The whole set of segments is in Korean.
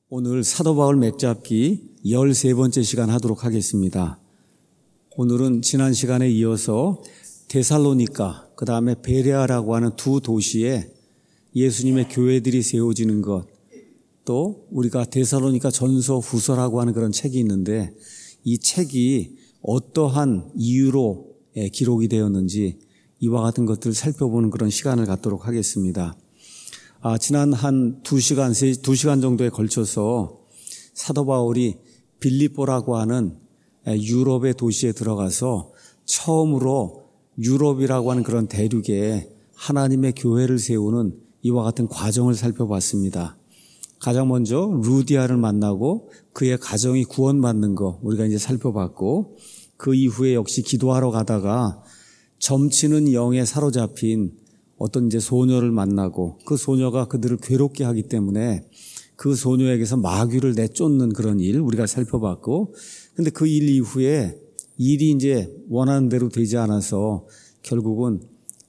오늘 사도 바울 맥잡기 13번째 시간 하도록 하겠습니다. 오늘은 지난 시간에 이어서 데살로니가, 그 다음에 베레아라고 하는 두 도시에 예수님의 교회들이 세워지는 것, 또 우리가 데살로니가 전서 후서라고 하는 그런 책이 있는데 이 책이 어떠한 이유로 기록이 되었는지 이와 같은 것들을 살펴보는 그런 시간을 갖도록 하겠습니다. 지난 한 2시간 정도에 걸쳐서 사도 바울이 빌립보라고 하는 유럽의 도시에 들어가서 처음으로 유럽이라고 하는 그런 대륙에 하나님의 교회를 세우는 이와 같은 과정을 살펴봤습니다. 가장 먼저 루디아를 만나고 그의 가정이 구원받는 거 우리가 이제 살펴봤고, 그 이후에 역시 기도하러 가다가 점치는 영에 사로잡힌 어떤 이제 소녀를 만나고 그 소녀가 그들을 괴롭게 하기 때문에 그 소녀에게서 마귀를 내쫓는 그런 일 우리가 살펴봤고, 근데 그 일 이후에 일이 이제 원하는 대로 되지 않아서 결국은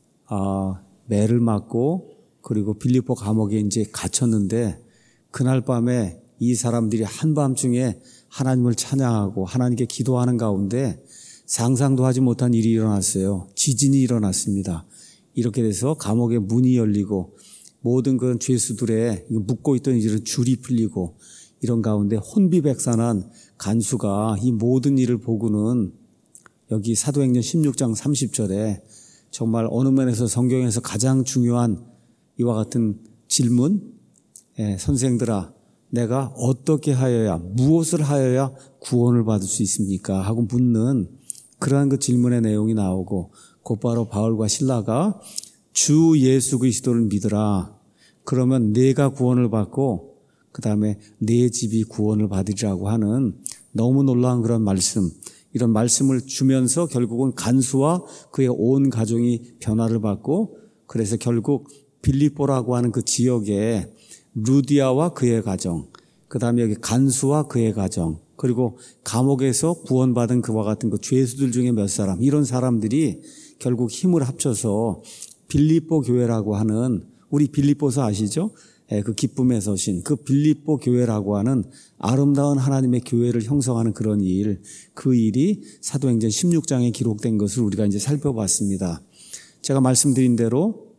매를 맞고 그리고 빌립보 감옥에 이제 갇혔는데, 그날 밤에 이 사람들이 한밤중에 하나님을 찬양하고 하나님께 기도하는 가운데 상상도 하지 못한 일이 일어났어요. 지진이 일어났습니다. 이렇게 돼서 감옥의 문이 열리고 모든 그런 죄수들의 묶고 있던 이런 줄이 풀리고, 이런 가운데 혼비백산한 간수가 이 모든 일을 보고는 여기 사도행전 16장 30절에 정말 어느 면에서 성경에서 가장 중요한 이와 같은 질문, 선생들아 내가 어떻게 하여야, 무엇을 하여야 구원을 받을 수 있습니까? 하고 묻는 그러한 그 질문의 내용이 나오고, 곧바로 바울과 실라가 주 예수 그리스도를 믿으라, 그러면 내가 구원을 받고 그 다음에 내 집이 구원을 받으리라고 하는 너무 놀라운 그런 말씀, 이런 말씀을 주면서 결국은 간수와 그의 온 가정이 변화를 받고, 그래서 결국 빌립보라고 하는 그 지역에 루디아와 그의 가정, 그 다음에 여기 간수와 그의 가정, 그리고 감옥에서 구원받은 그와 같은 그 죄수들 중에 몇 사람, 이런 사람들이 결국 힘을 합쳐서 빌립보 교회라고 하는, 우리 빌립보서 아시죠? 그 기쁨의 서신, 그 빌립보 교회라고 하는 아름다운 하나님의 교회를 형성하는 그런 일, 그 일이 사도행전 16장에 기록된 것을 우리가 이제 살펴봤습니다. 제가 말씀드린 대로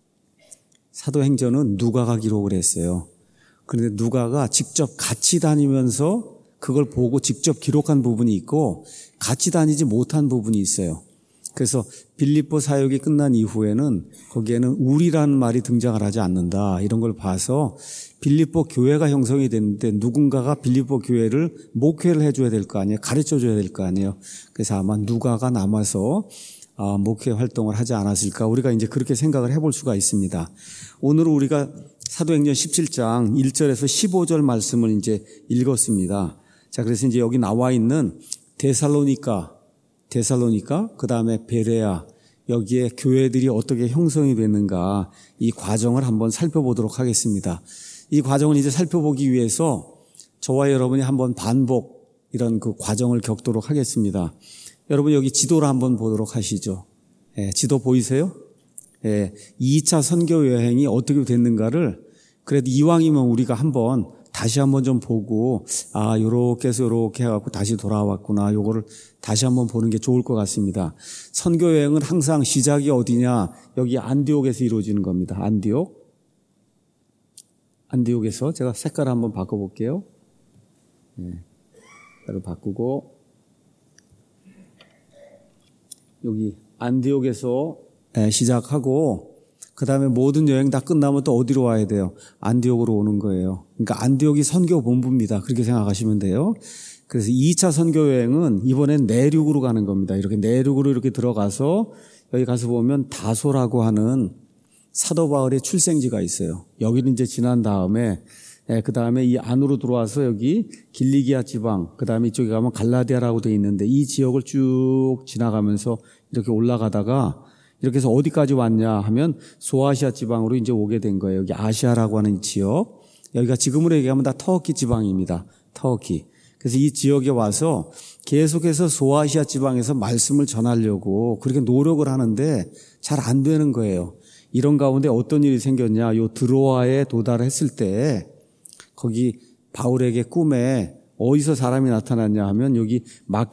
사도행전은 누가가 기록을 했어요. 그런데 누가가 직접 같이 다니면서 그걸 보고 직접 기록한 부분이 있고 같이 다니지 못한 부분이 있어요. 그래서 빌립보 사역이 끝난 이후에는 거기에는 우리라는 말이 등장을 하지 않는다, 이런 걸 봐서 빌립보 교회가 형성이 됐는데 누군가가 빌립보 교회를 목회를 해줘야 될 거 아니에요. 가르쳐줘야 될 거 아니에요. 그래서 아마 누가가 남아서 목회 활동을 하지 않았을까, 우리가 이제 그렇게 생각을 해볼 수가 있습니다. 오늘은 우리가 사도행전 17장 1절에서 15절 말씀을 이제 읽었습니다. 자, 그래서 이제 여기 나와 있는 데살로니가, 그 다음에 베레아, 여기에 교회들이 어떻게 형성이 됐는가, 이 과정을 한번 살펴보도록 하겠습니다. 이 과정을 이제 살펴보기 위해서 저와 여러분이 한번 반복 이런 그 과정을 겪도록 하겠습니다. 여러분 여기 지도를 한번 보도록 하시죠. 지도 보이세요? 2차 선교 여행이 어떻게 됐는가를 그래도 이왕이면 우리가 다시 한번 좀 보고, 요렇게 해서 요렇게 해갖고 다시 돌아왔구나, 요거를 다시 한번 보는 게 좋을 것 같습니다. 선교 여행은 항상 시작이 어디냐? 여기 안디옥에서 이루어지는 겁니다. 안디옥에서 제가 색깔을 한번 바꿔볼게요. 색깔을 바꾸고, 여기 안디옥에서 시작하고, 그 다음에 모든 여행 다 끝나면 또 어디로 와야 돼요? 안디옥으로 오는 거예요. 그러니까 안디옥이 선교 본부입니다. 그렇게 생각하시면 돼요. 그래서 2차 선교 여행은 이번엔 내륙으로 가는 겁니다. 이렇게 내륙으로 이렇게 들어가서 여기 가서 보면 다소라고 하는 사도 바울의 출생지가 있어요. 여기는 이제 지난 다음에 그 다음에 이 안으로 들어와서 여기 길리기아 지방, 그 다음에 이쪽에 가면 갈라디아라고 되어 있는데 이 지역을 쭉 지나가면서 이렇게 올라가다가 이렇게 해서 어디까지 왔냐 하면 소아시아 지방으로 이제 오게 된 거예요. 여기 아시아라고 하는 지역. 여기가 지금으로 얘기하면 다 터키 지방입니다. 터키. 그래서 이 지역에 와서 계속해서 소아시아 지방에서 말씀을 전하려고 그렇게 노력을 하는데 잘 안 되는 거예요. 이런 가운데 어떤 일이 생겼냐. 요 드로아에 도달했을 때 거기 바울에게 꿈에 어디서 사람이 나타났냐 하면 여기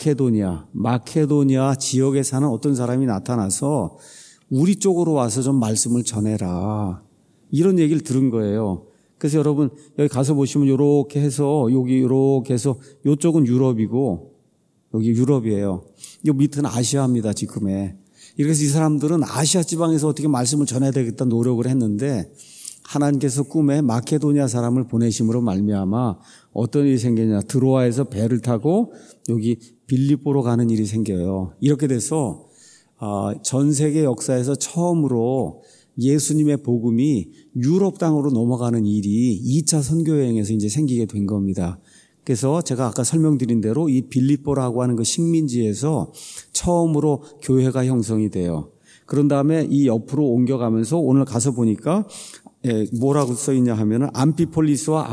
마케도니아 지역에 사는 어떤 사람이 나타나서 우리 쪽으로 와서 좀 말씀을 전해라. 이런 얘기를 들은 거예요. 그래서 여러분 여기 가서 보시면 이렇게 해서 여기 이렇게 해서 이쪽은 유럽이고 여기 유럽이에요. 이 밑은 아시아입니다. 지금에. 이래서 이 사람들은 아시아 지방에서 어떻게 말씀을 전해야 되겠다 노력을 했는데 하나님께서 꿈에 마케도니아 사람을 보내심으로 말미암아 어떤 일이 생기냐. 드로아에서 배를 타고 여기 빌립보로 가는 일이 생겨요. 이렇게 돼서 전 세계 역사에서 처음으로 예수님의 복음이 유럽 땅으로 넘어가는 일이 2차 선교 여행에서 이제 생기게 된 겁니다. 그래서 제가 아까 설명드린 대로 이 빌립보라고 하는 그 식민지에서 처음으로 교회가 형성이 돼요. 그런 다음에 이 옆으로 옮겨가면서 오늘 가서 보니까 뭐라고 써 있냐 하면은 암피폴리스와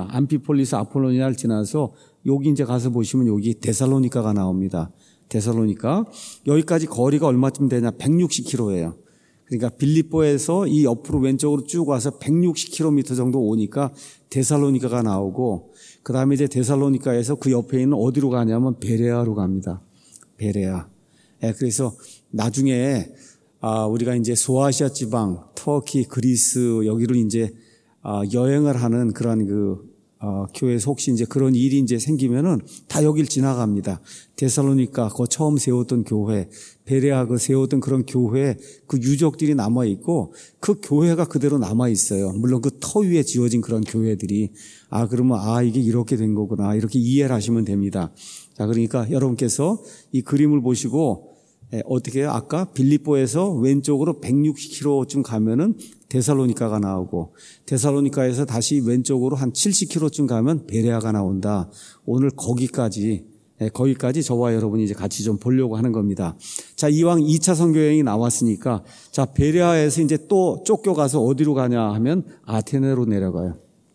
아폴로니아를 지나서 여기 이제 가서 보시면 여기 데살로니가가 나옵니다. 데살로니가 여기까지 거리가 얼마쯤 되냐? 160km예요. 그러니까 빌립보에서 이 옆으로 왼쪽으로 쭉 와서 160km 정도 오니까 데살로니가가 나오고 그다음에 이제 데살로니가에서 그 옆에 있는 어디로 가냐면 베레아로 갑니다. 베레아. 그래서 나중에 우리가 이제 소아시아 지방, 터키, 그리스 여기를 이제 여행을 하는 그런 교회에서 혹시 이제 그런 일이 이제 생기면은 다 여길 지나갑니다. 데살로니가 그 처음 세웠던 교회, 베레아 그 세웠던 그런 교회 그 유적들이 남아 있고 그 교회가 그대로 남아 있어요. 물론 그 터 위에 지어진 그런 교회들이 그러면 이게 이렇게 된 거구나 이렇게 이해를 하시면 됩니다. 자, 그러니까 여러분께서 이 그림을 보시고 어떻게 해요? 아까 빌립보에서 왼쪽으로 160km쯤 가면은 데살로니가가 나오고 데살로니가에서 다시 왼쪽으로 한 70km쯤 가면 베레아가 나온다. 오늘 거기까지 저와 여러분이 이제 같이 좀 보려고 하는 겁니다. 자, 이왕 2차 선교여행이 나왔으니까 자, 베레아에서 이제 또 쫓겨가서 어디로 가냐 하면 아테네로 내려가요.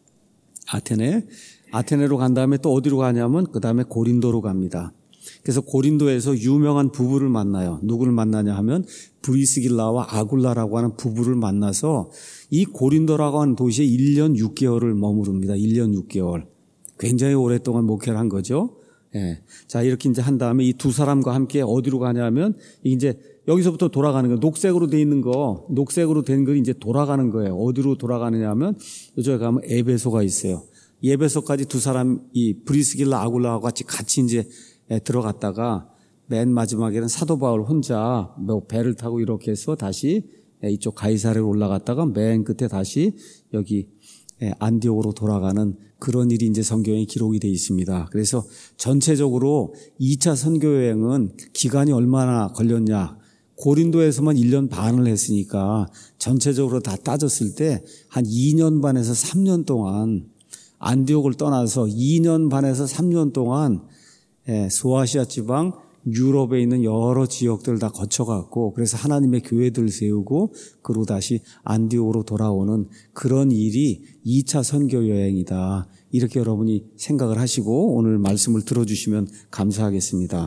아테네로 간 다음에 또 어디로 가냐면 그 다음에 고린도로 갑니다. 그래서 고린도에서 유명한 부부를 만나요. 누구를 만나냐 하면 브리스길라와 아굴라라고 하는 부부를 만나서 이 고린도라고 하는 도시에 1년 6개월을 머무릅니다. 1년 6개월. 굉장히 오랫동안 목회를 한 거죠. 자, 이렇게 이제 한 다음에 이 두 사람과 함께 어디로 가냐면 이제 여기서부터 돌아가는 거예요. 녹색으로 된 걸 이제 돌아가는 거예요. 어디로 돌아가느냐 하면 여기에 가면 에베소가 있어요. 에베소까지 두 사람 이 브리스길라 아굴라와 같이 이제 들어갔다가 맨 마지막에는 사도 바울 혼자 배를 타고 이렇게 해서 다시 이쪽 가이사랴로 올라갔다가 맨 끝에 다시 여기 안디옥으로 돌아가는 그런 일이 이제 성경에 기록이 되어 있습니다. 그래서 전체적으로 2차 선교여행은 기간이 얼마나 걸렸냐? 고린도에서만 1년 반을 했으니까 전체적으로 다 따졌을 때 한 2년 반에서 3년 동안 안디옥을 떠나서 2년 반에서 3년 동안 소아시아 지방 유럽에 있는 여러 지역들을 다 거쳐갔고 그래서 하나님의 교회들을 세우고 그리고 다시 안디옥으로 돌아오는 그런 일이 2차 선교 여행이다. 이렇게 여러분이 생각을 하시고 오늘 말씀을 들어주시면 감사하겠습니다.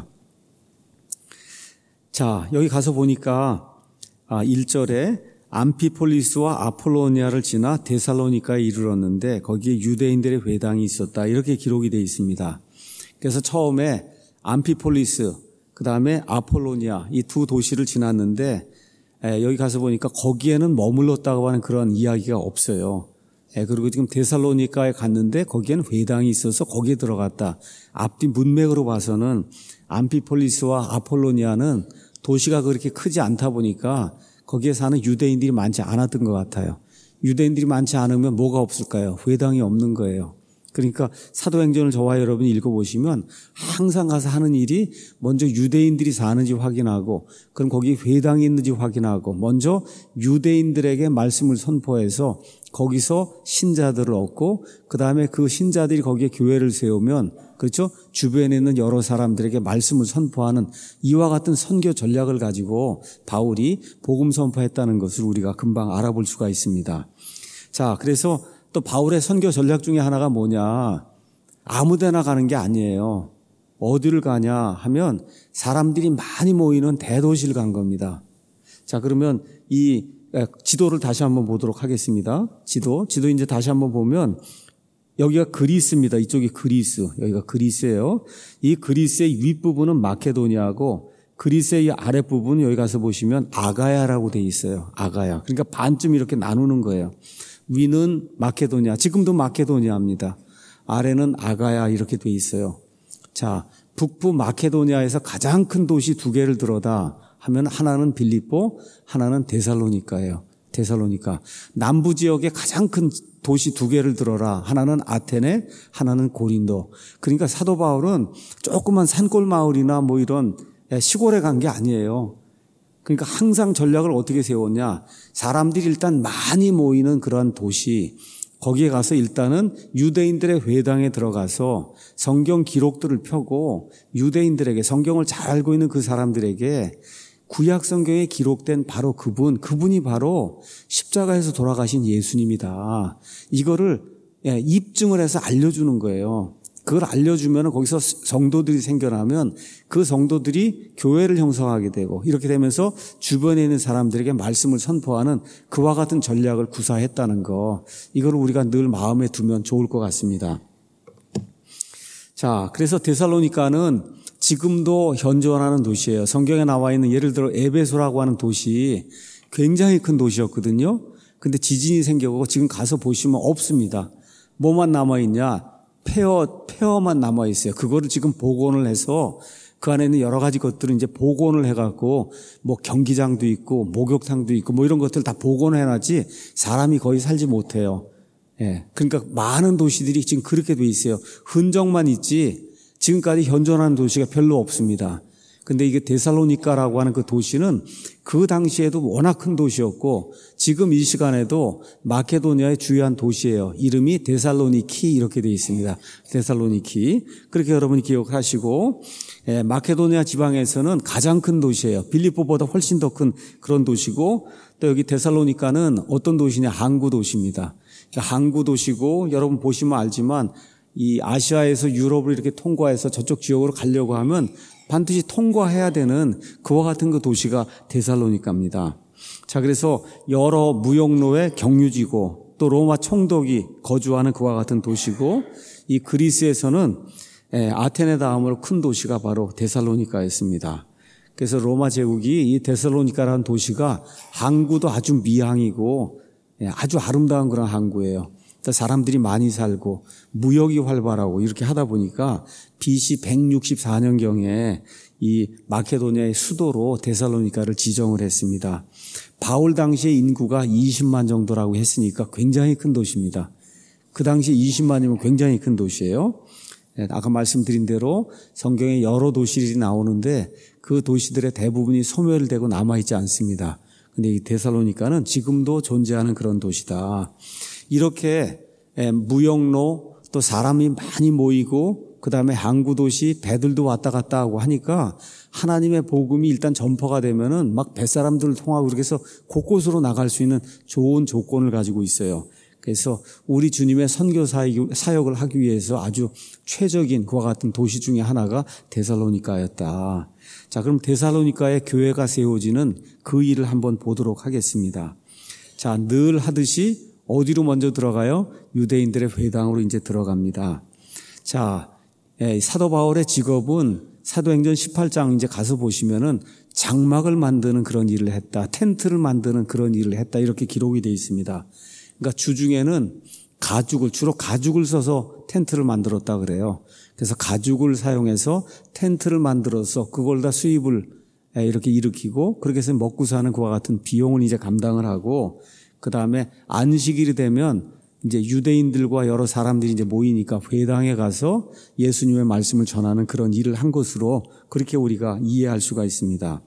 자, 여기 가서 보니까 1절에 암피폴리스와 아폴로니아를 지나 데살로니가에 이르렀는데 거기에 유대인들의 회당이 있었다. 이렇게 기록이 되어 있습니다. 그래서 처음에 암피폴리스, 그 다음에 아폴로니아 이 두 도시를 지났는데 여기 가서 보니까 거기에는 머물렀다고 하는 그런 이야기가 없어요. 그리고 지금 데살로니가에 갔는데 거기에는 회당이 있어서 거기에 들어갔다. 앞뒤 문맥으로 봐서는 암피폴리스와 아폴로니아는 도시가 그렇게 크지 않다 보니까 거기에 사는 유대인들이 많지 않았던 것 같아요. 유대인들이 많지 않으면 뭐가 없을까요? 회당이 없는 거예요. 그러니까 사도행전을 저와 여러분이 읽어보시면 항상 가서 하는 일이 먼저 유대인들이 사는지 확인하고 그럼 거기 회당이 있는지 확인하고 먼저 유대인들에게 말씀을 선포해서 거기서 신자들을 얻고 그다음에 그 신자들이 거기에 교회를 세우면 그렇죠? 주변에 있는 여러 사람들에게 말씀을 선포하는 이와 같은 선교 전략을 가지고 바울이 복음 선포했다는 것을 우리가 금방 알아볼 수가 있습니다. 자, 그래서 또 바울의 선교 전략 중에 하나가 뭐냐? 아무 데나 가는 게 아니에요. 어디를 가냐 하면 사람들이 많이 모이는 대도시를 간 겁니다. 자, 그러면 이 지도를 다시 한번 보도록 하겠습니다. 지도 이제 다시 한번 보면 여기가 그리스입니다. 이쪽이 그리스. 여기가 그리스예요. 이 그리스의 윗부분은 마케도니아고 그리스의 아랫부분 여기 가서 보시면 아가야라고 돼 있어요. 아가야. 그러니까 반쯤 이렇게 나누는 거예요. 위는 마케도니아. 지금도 마케도니아입니다. 아래는 아가야 이렇게 돼 있어요. 자, 북부 마케도니아에서 가장 큰 도시 두 개를 들어다 하면 하나는 빌립보, 하나는 데살로니카예요. 데살로니카. 남부 지역의 가장 큰 도시 두 개를 들어라. 하나는 아테네, 하나는 고린도. 그러니까 사도 바울은 조그만 산골 마을이나 뭐 이런 시골에 간 게 아니에요. 그러니까 항상 전략을 어떻게 세웠냐. 사람들이 일단 많이 모이는 그러한 도시, 거기에 가서 일단은 유대인들의 회당에 들어가서 성경 기록들을 펴고 유대인들에게, 성경을 잘 알고 있는 그 사람들에게 구약 성경에 기록된 바로 그분이 바로 십자가에서 돌아가신 예수님이다. 이거를 입증을 해서 알려주는 거예요. 그걸 알려주면 거기서 성도들이 생겨나면 그 성도들이 교회를 형성하게 되고 이렇게 되면서 주변에 있는 사람들에게 말씀을 선포하는 그와 같은 전략을 구사했다는 거, 이걸 우리가 늘 마음에 두면 좋을 것 같습니다. 자, 그래서 데살로니가는 지금도 현존하는 도시예요. 성경에 나와 있는 예를 들어 에베소라고 하는 도시 굉장히 큰 도시였거든요. 근데 지진이 생겨서 지금 가서 보시면 없습니다. 뭐만 남아있냐? 폐허만 남아있어요. 그거를 지금 복원을 해서 그 안에 있는 여러 가지 것들을 이제 복원을 해갖고 뭐 경기장도 있고 목욕탕도 있고 뭐 이런 것들 다 복원해놨지 사람이 거의 살지 못해요. 예. 그러니까 많은 도시들이 지금 그렇게 돼 있어요. 흔적만 있지 지금까지 현존하는 도시가 별로 없습니다. 근데 이게 데살로니가라고 하는 그 도시는 그 당시에도 워낙 큰 도시였고 지금 이 시간에도 마케도니아의 주요한 도시예요. 이름이 데살로니키 이렇게 되어 있습니다. 데살로니키. 그렇게 여러분이 기억하시고, 마케도니아 지방에서는 가장 큰 도시예요. 빌립보보다 훨씬 더 큰 그런 도시고, 또 여기 데살로니가는 어떤 도시냐? 항구 도시입니다. 항구 도시고 여러분 보시면 알지만 이 아시아에서 유럽을 이렇게 통과해서 저쪽 지역으로 가려고 하면 반드시 통과해야 되는 그와 같은 그 도시가 데살로니가입니다. 자, 그래서 여러 무역로의 경유지고 또 로마 총독이 거주하는 그와 같은 도시고 이 그리스에서는 아테네 다음으로 큰 도시가 바로 데살로니가였습니다. 그래서 로마 제국이 이 데살로니가라는 도시가 항구도 아주 미항이고 아주 아름다운 그런 항구예요. 사람들이 많이 살고 무역이 활발하고 이렇게 하다 보니까 BC 164년경에 이 마케도니아의 수도로 데살로니가를 지정을 했습니다. 바울 당시의 인구가 20만 정도라고 했으니까 굉장히 큰 도시입니다. 그 당시 20만이면 굉장히 큰 도시예요. 아까 말씀드린 대로 성경에 여러 도시들이 나오는데 그 도시들의 대부분이 소멸되고 남아있지 않습니다. 근데 이 데살로니가는 지금도 존재하는 그런 도시다. 이렇게 무역로 또 사람이 많이 모이고 그다음에 항구도시 배들도 왔다 갔다 하고 하니까 하나님의 복음이 일단 전파가 되면은 막 뱃사람들을 통하고 그렇게 해서 곳곳으로 나갈 수 있는 좋은 조건을 가지고 있어요. 그래서 우리 주님의 선교 사역을 하기 위해서 아주 최적인 그와 같은 도시 중에 하나가 데살로니가였다. 자, 그럼 데살로니가의 교회가 세워지는 그 일을 한번 보도록 하겠습니다. 자, 늘 하듯이 어디로 먼저 들어가요? 유대인들의 회당으로 이제 들어갑니다. 자, 사도 바울의 직업은 사도행전 18장 이제 가서 보시면은 장막을 만드는 그런 일을 했다. 텐트를 만드는 그런 일을 했다. 이렇게 기록이 되어 있습니다. 그러니까 주중에는 주로 가죽을 써서 텐트를 만들었다 그래요. 그래서 가죽을 사용해서 텐트를 만들어서 그걸 다 수입을 이렇게 일으키고 그렇게 해서 먹고 사는 그와 같은 비용을 이제 감당을 하고 그 다음에 안식일이 되면 이제 유대인들과 여러 사람들이 이제 모이니까 회당에 가서 예수님의 말씀을 전하는 그런 일을 한 것으로 그렇게 우리가 이해할 수가 있습니다.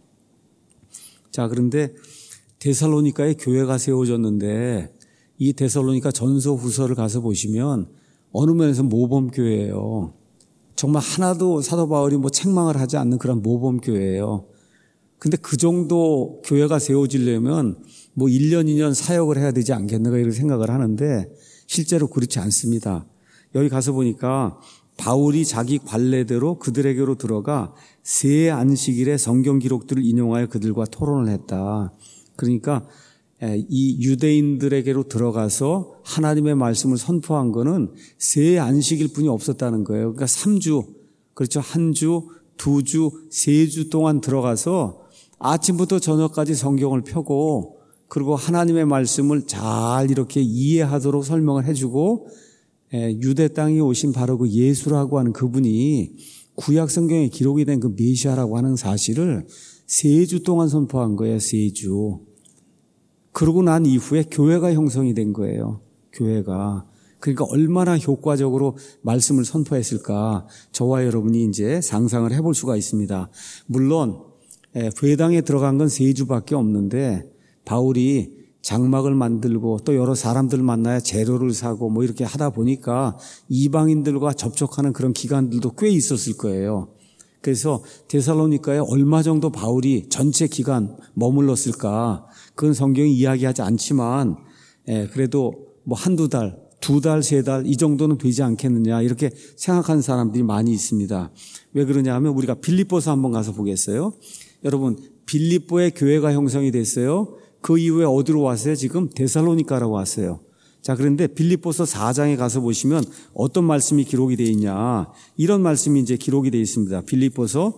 자, 그런데 데살로니가에 교회가 세워졌는데 이 데살로니가 전서 후서를 가서 보시면 어느 면에서 모범교회예요. 정말 하나도 사도 바울이 뭐 책망을 하지 않는 그런 모범교회예요. 근데 그 정도 교회가 세워지려면 뭐 1년, 2년 사역을 해야 되지 않겠는가 이렇게 생각을 하는데 실제로 그렇지 않습니다. 여기 가서 보니까 바울이 자기 관례대로 그들에게로 들어가 새 안식일에 성경 기록들을 인용하여 그들과 토론을 했다. 그러니까 이 유대인들에게로 들어가서 하나님의 말씀을 선포한 거는 세 안식일 뿐이 없었다는 거예요. 그러니까 3주, 그렇죠. 1주, 2주, 3주 동안 들어가서 아침부터 저녁까지 성경을 펴고 그리고 하나님의 말씀을 잘 이렇게 이해하도록 설명을 해주고 유대 땅에 오신 바로 그 예수라고 하는 그분이 구약 성경에 기록이 된 그 메시아라고 하는 사실을 3주 동안 선포한 거예요. 3주. 그러고 난 이후에 교회가 형성이 된 거예요. 교회가. 그러니까 얼마나 효과적으로 말씀을 선포했을까 저와 여러분이 이제 상상을 해볼 수가 있습니다. 물론 회당에 들어간 건 3주밖에 없는데 바울이 장막을 만들고 또 여러 사람들 만나야 재료를 사고 뭐 이렇게 하다 보니까 이방인들과 접촉하는 그런 기간들도 꽤 있었을 거예요. 그래서 데살로니가에 얼마 정도 바울이 전체 기간 머물렀을까? 그건 성경이 이야기하지 않지만 그래도 뭐 한두 달, 2달, 3달 이 정도는 되지 않겠느냐 이렇게 생각하는 사람들이 많이 있습니다. 왜 그러냐 하면 우리가 빌립보서 한번 가서 보겠어요. 여러분 빌립보에 교회가 형성이 됐어요. 그 이후에 어디로 왔어요? 지금 데살로니가라고 왔어요. 자, 그런데 빌립보서 4장에 가서 보시면 어떤 말씀이 기록이 되어 있냐. 이런 말씀이 이제 기록이 되어 있습니다. 빌립보서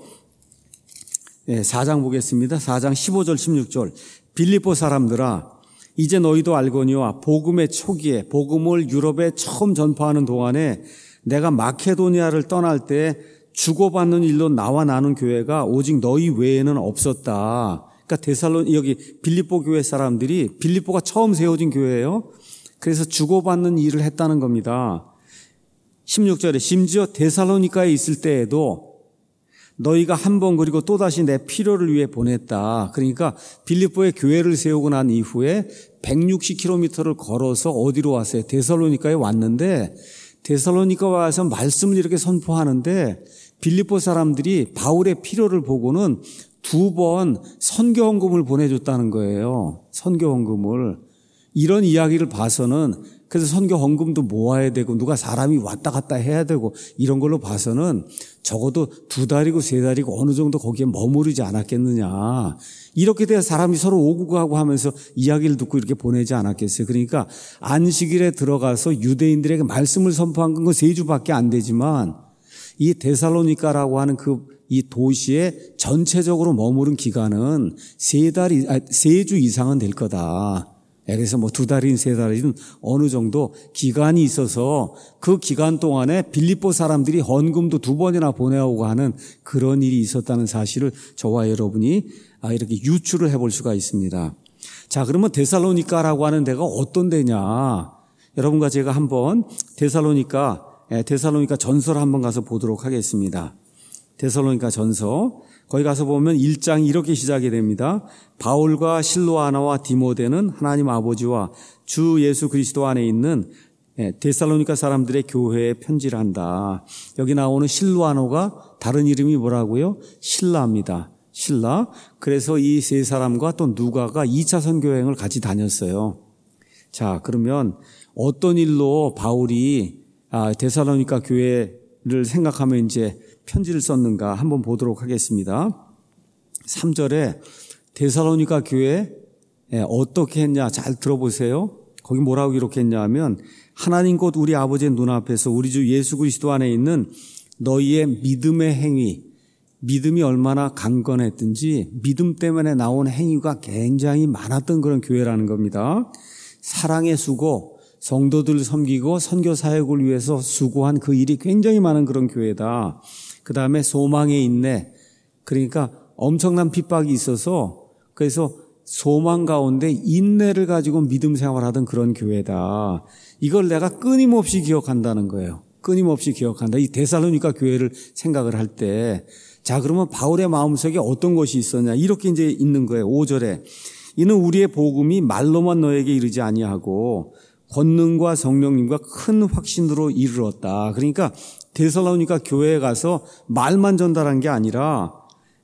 4장 보겠습니다. 4장 15절 16절. 빌립보 사람들아 이제 너희도 알거니와 복음의 초기에 복음을 유럽에 처음 전파하는 동안에 내가 마케도니아를 떠날 때 주고받는 일로 나와 나눈 교회가 오직 너희 외에는 없었다. 그러니까 여기 빌립보 교회 사람들이 빌립보가 처음 세워진 교회예요. 그래서 주고받는 일을 했다는 겁니다. 16절에 심지어 데살로니가에 있을 때에도 너희가 한 번 그리고 또다시 내 필요를 위해 보냈다. 그러니까 빌립보에 교회를 세우고 난 이후에 160km를 걸어서 어디로 왔어요? 데살로니가에 왔는데 데살로니가 와서 말씀을 이렇게 선포하는데 빌립보 사람들이 바울의 필요를 보고는 2번 선교 헌금을 보내줬다는 거예요. 선교 헌금을. 이런 이야기를 봐서는 그래서 선교 헌금도 모아야 되고 누가 사람이 왔다 갔다 해야 되고 이런 걸로 봐서는 적어도 2달이고 3달이고 어느 정도 거기에 머무르지 않았겠느냐. 이렇게 돼야 사람이 서로 오고 가고 하면서 이야기를 듣고 이렇게 보내지 않았겠어요. 그러니까 안식일에 들어가서 유대인들에게 말씀을 선포한 건 3주밖에 안 되지만 이 데살로니가라고 하는 이 도시에 전체적으로 머무른 기간은 3주 이상은 될 거다. 그래서 뭐 2달이든 3달이든 어느 정도 기간이 있어서 그 기간 동안에 빌립보 사람들이 헌금도 2번이나 보내오고 하는 그런 일이 있었다는 사실을 저와 여러분이 이렇게 유추를 해볼 수가 있습니다. 자, 그러면 데살로니가라고 하는 데가 어떤 데냐? 여러분과 제가 한번 데살로니가 전서를 한번 가서 보도록 하겠습니다. 데살로니가 전서 거기 가서 보면 1장이 이렇게 시작이 됩니다. 바울과 실로아나와 디모데는 하나님 아버지와 주 예수 그리스도 안에 있는 데살로니가 사람들의 교회에 편지를 한다. 여기 나오는 실로아노가 다른 이름이 뭐라고요? 신라입니다. 신라. 그래서 이 세 사람과 또 누가가 2차 선교 여행을 같이 다녔어요. 자, 그러면 어떤 일로 바울이 데살로니가 교회를 생각하면 이제 편지를 썼는가 한번 보도록 하겠습니다. 3절에 데살로니가 교회 어떻게 했냐 잘 들어보세요. 거기 뭐라고 기록했냐 하면 하나님 곧 우리 아버지의 눈앞에서 우리 주 예수 그리스도 안에 있는 너희의 믿음의 행위, 믿음이 얼마나 강건했든지 믿음 때문에 나온 행위가 굉장히 많았던 그런 교회라는 겁니다. 사랑의 수고, 성도들 섬기고 선교 사역을 위해서 수고한 그 일이 굉장히 많은 그런 교회다. 그 다음에 소망의 인내, 그러니까 엄청난 핍박이 있어서 그래서 소망 가운데 인내를 가지고 믿음 생활하던 그런 교회다. 이걸 내가 끊임없이 기억한다는 거예요. 끊임없이 기억한다. 이 데살로니가 교회를 생각을 할 때, 자, 그러면 바울의 마음속에 어떤 것이 있었냐? 이렇게 이제 있는 거예요. 5절에 이는 우리의 복음이 말로만 너에게 이르지 아니하고 권능과 성령님과 큰 확신으로 이르렀다. 그러니까 데살로니가 교회에 가서 말만 전달한 게 아니라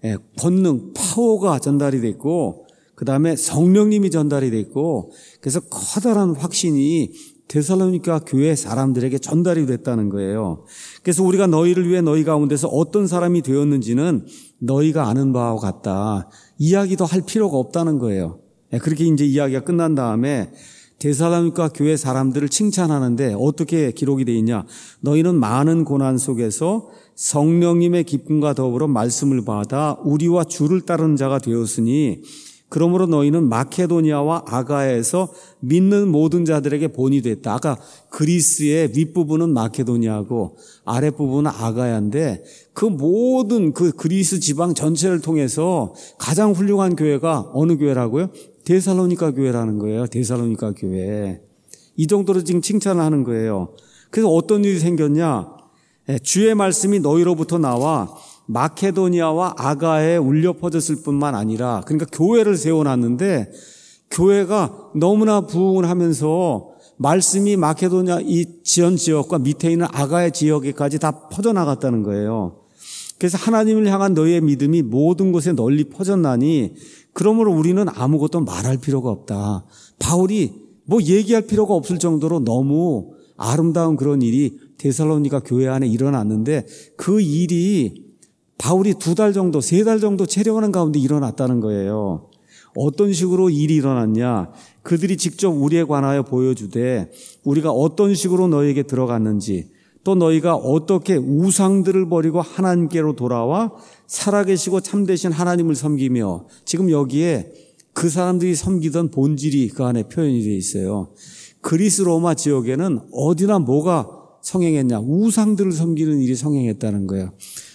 권능, 파워가 전달이 됐고 그 다음에 성령님이 전달이 됐고 그래서 커다란 확신이 데살로니가 교회 사람들에게 전달이 됐다는 거예요. 그래서 우리가 너희를 위해 너희 가운데서 어떤 사람이 되었는지는 너희가 아는 바와 같다. 이야기도 할 필요가 없다는 거예요. 그렇게 이제 이야기가 끝난 다음에 데살로니가 교회 사람들을 칭찬하는데 어떻게 기록이 되어 있냐? 너희는 많은 고난 속에서 성령님의 기쁨과 더불어 말씀을 받아 우리와 주를 따르는 자가 되었으니 그러므로 너희는 마케도니아와 아가야에서 믿는 모든 자들에게 본이 됐다. 아까 그리스의 윗부분은 마케도니아고 아랫부분은 아가야인데 그 모든 그 그리스 지방 전체를 통해서 가장 훌륭한 교회가 어느 교회라고요? 데살로니가 교회라는 거예요. 데살로니가 교회. 이 정도로 지금 칭찬을 하는 거예요. 그래서 어떤 일이 생겼냐? 주의 말씀이 너희로부터 나와 마케도니아와 아가야에 울려 퍼졌을 뿐만 아니라 그러니까 교회를 세워놨는데 교회가 너무나 부흥을 하면서 말씀이 마케도니아 이 지연 지역과 밑에 있는 아가야 지역에까지 다 퍼져나갔다는 거예요. 그래서 하나님을 향한 너희의 믿음이 모든 곳에 널리 퍼졌나니 그러므로 우리는 아무것도 말할 필요가 없다. 바울이 뭐 얘기할 필요가 없을 정도로 너무 아름다운 그런 일이 데살로니가 교회 안에 일어났는데 그 일이 바울이 2달 정도, 3달 정도 체력하는 가운데 일어났다는 거예요. 어떤 식으로 일이 일어났냐? 그들이 직접 우리에 관하여 보여주되 우리가 어떤 식으로 너희에게 들어갔는지 또 너희가 어떻게 우상들을 버리고 하나님께로 돌아와 살아계시고 참되신 하나님을 섬기며 지금 여기에 그 사람들이 섬기던 본질이 그 안에 표현이 되어 있어요. 그리스 로마 지역에는 어디나 뭐가 성행했냐? 우상들을 섬기는 일이 성행했다는 거예요.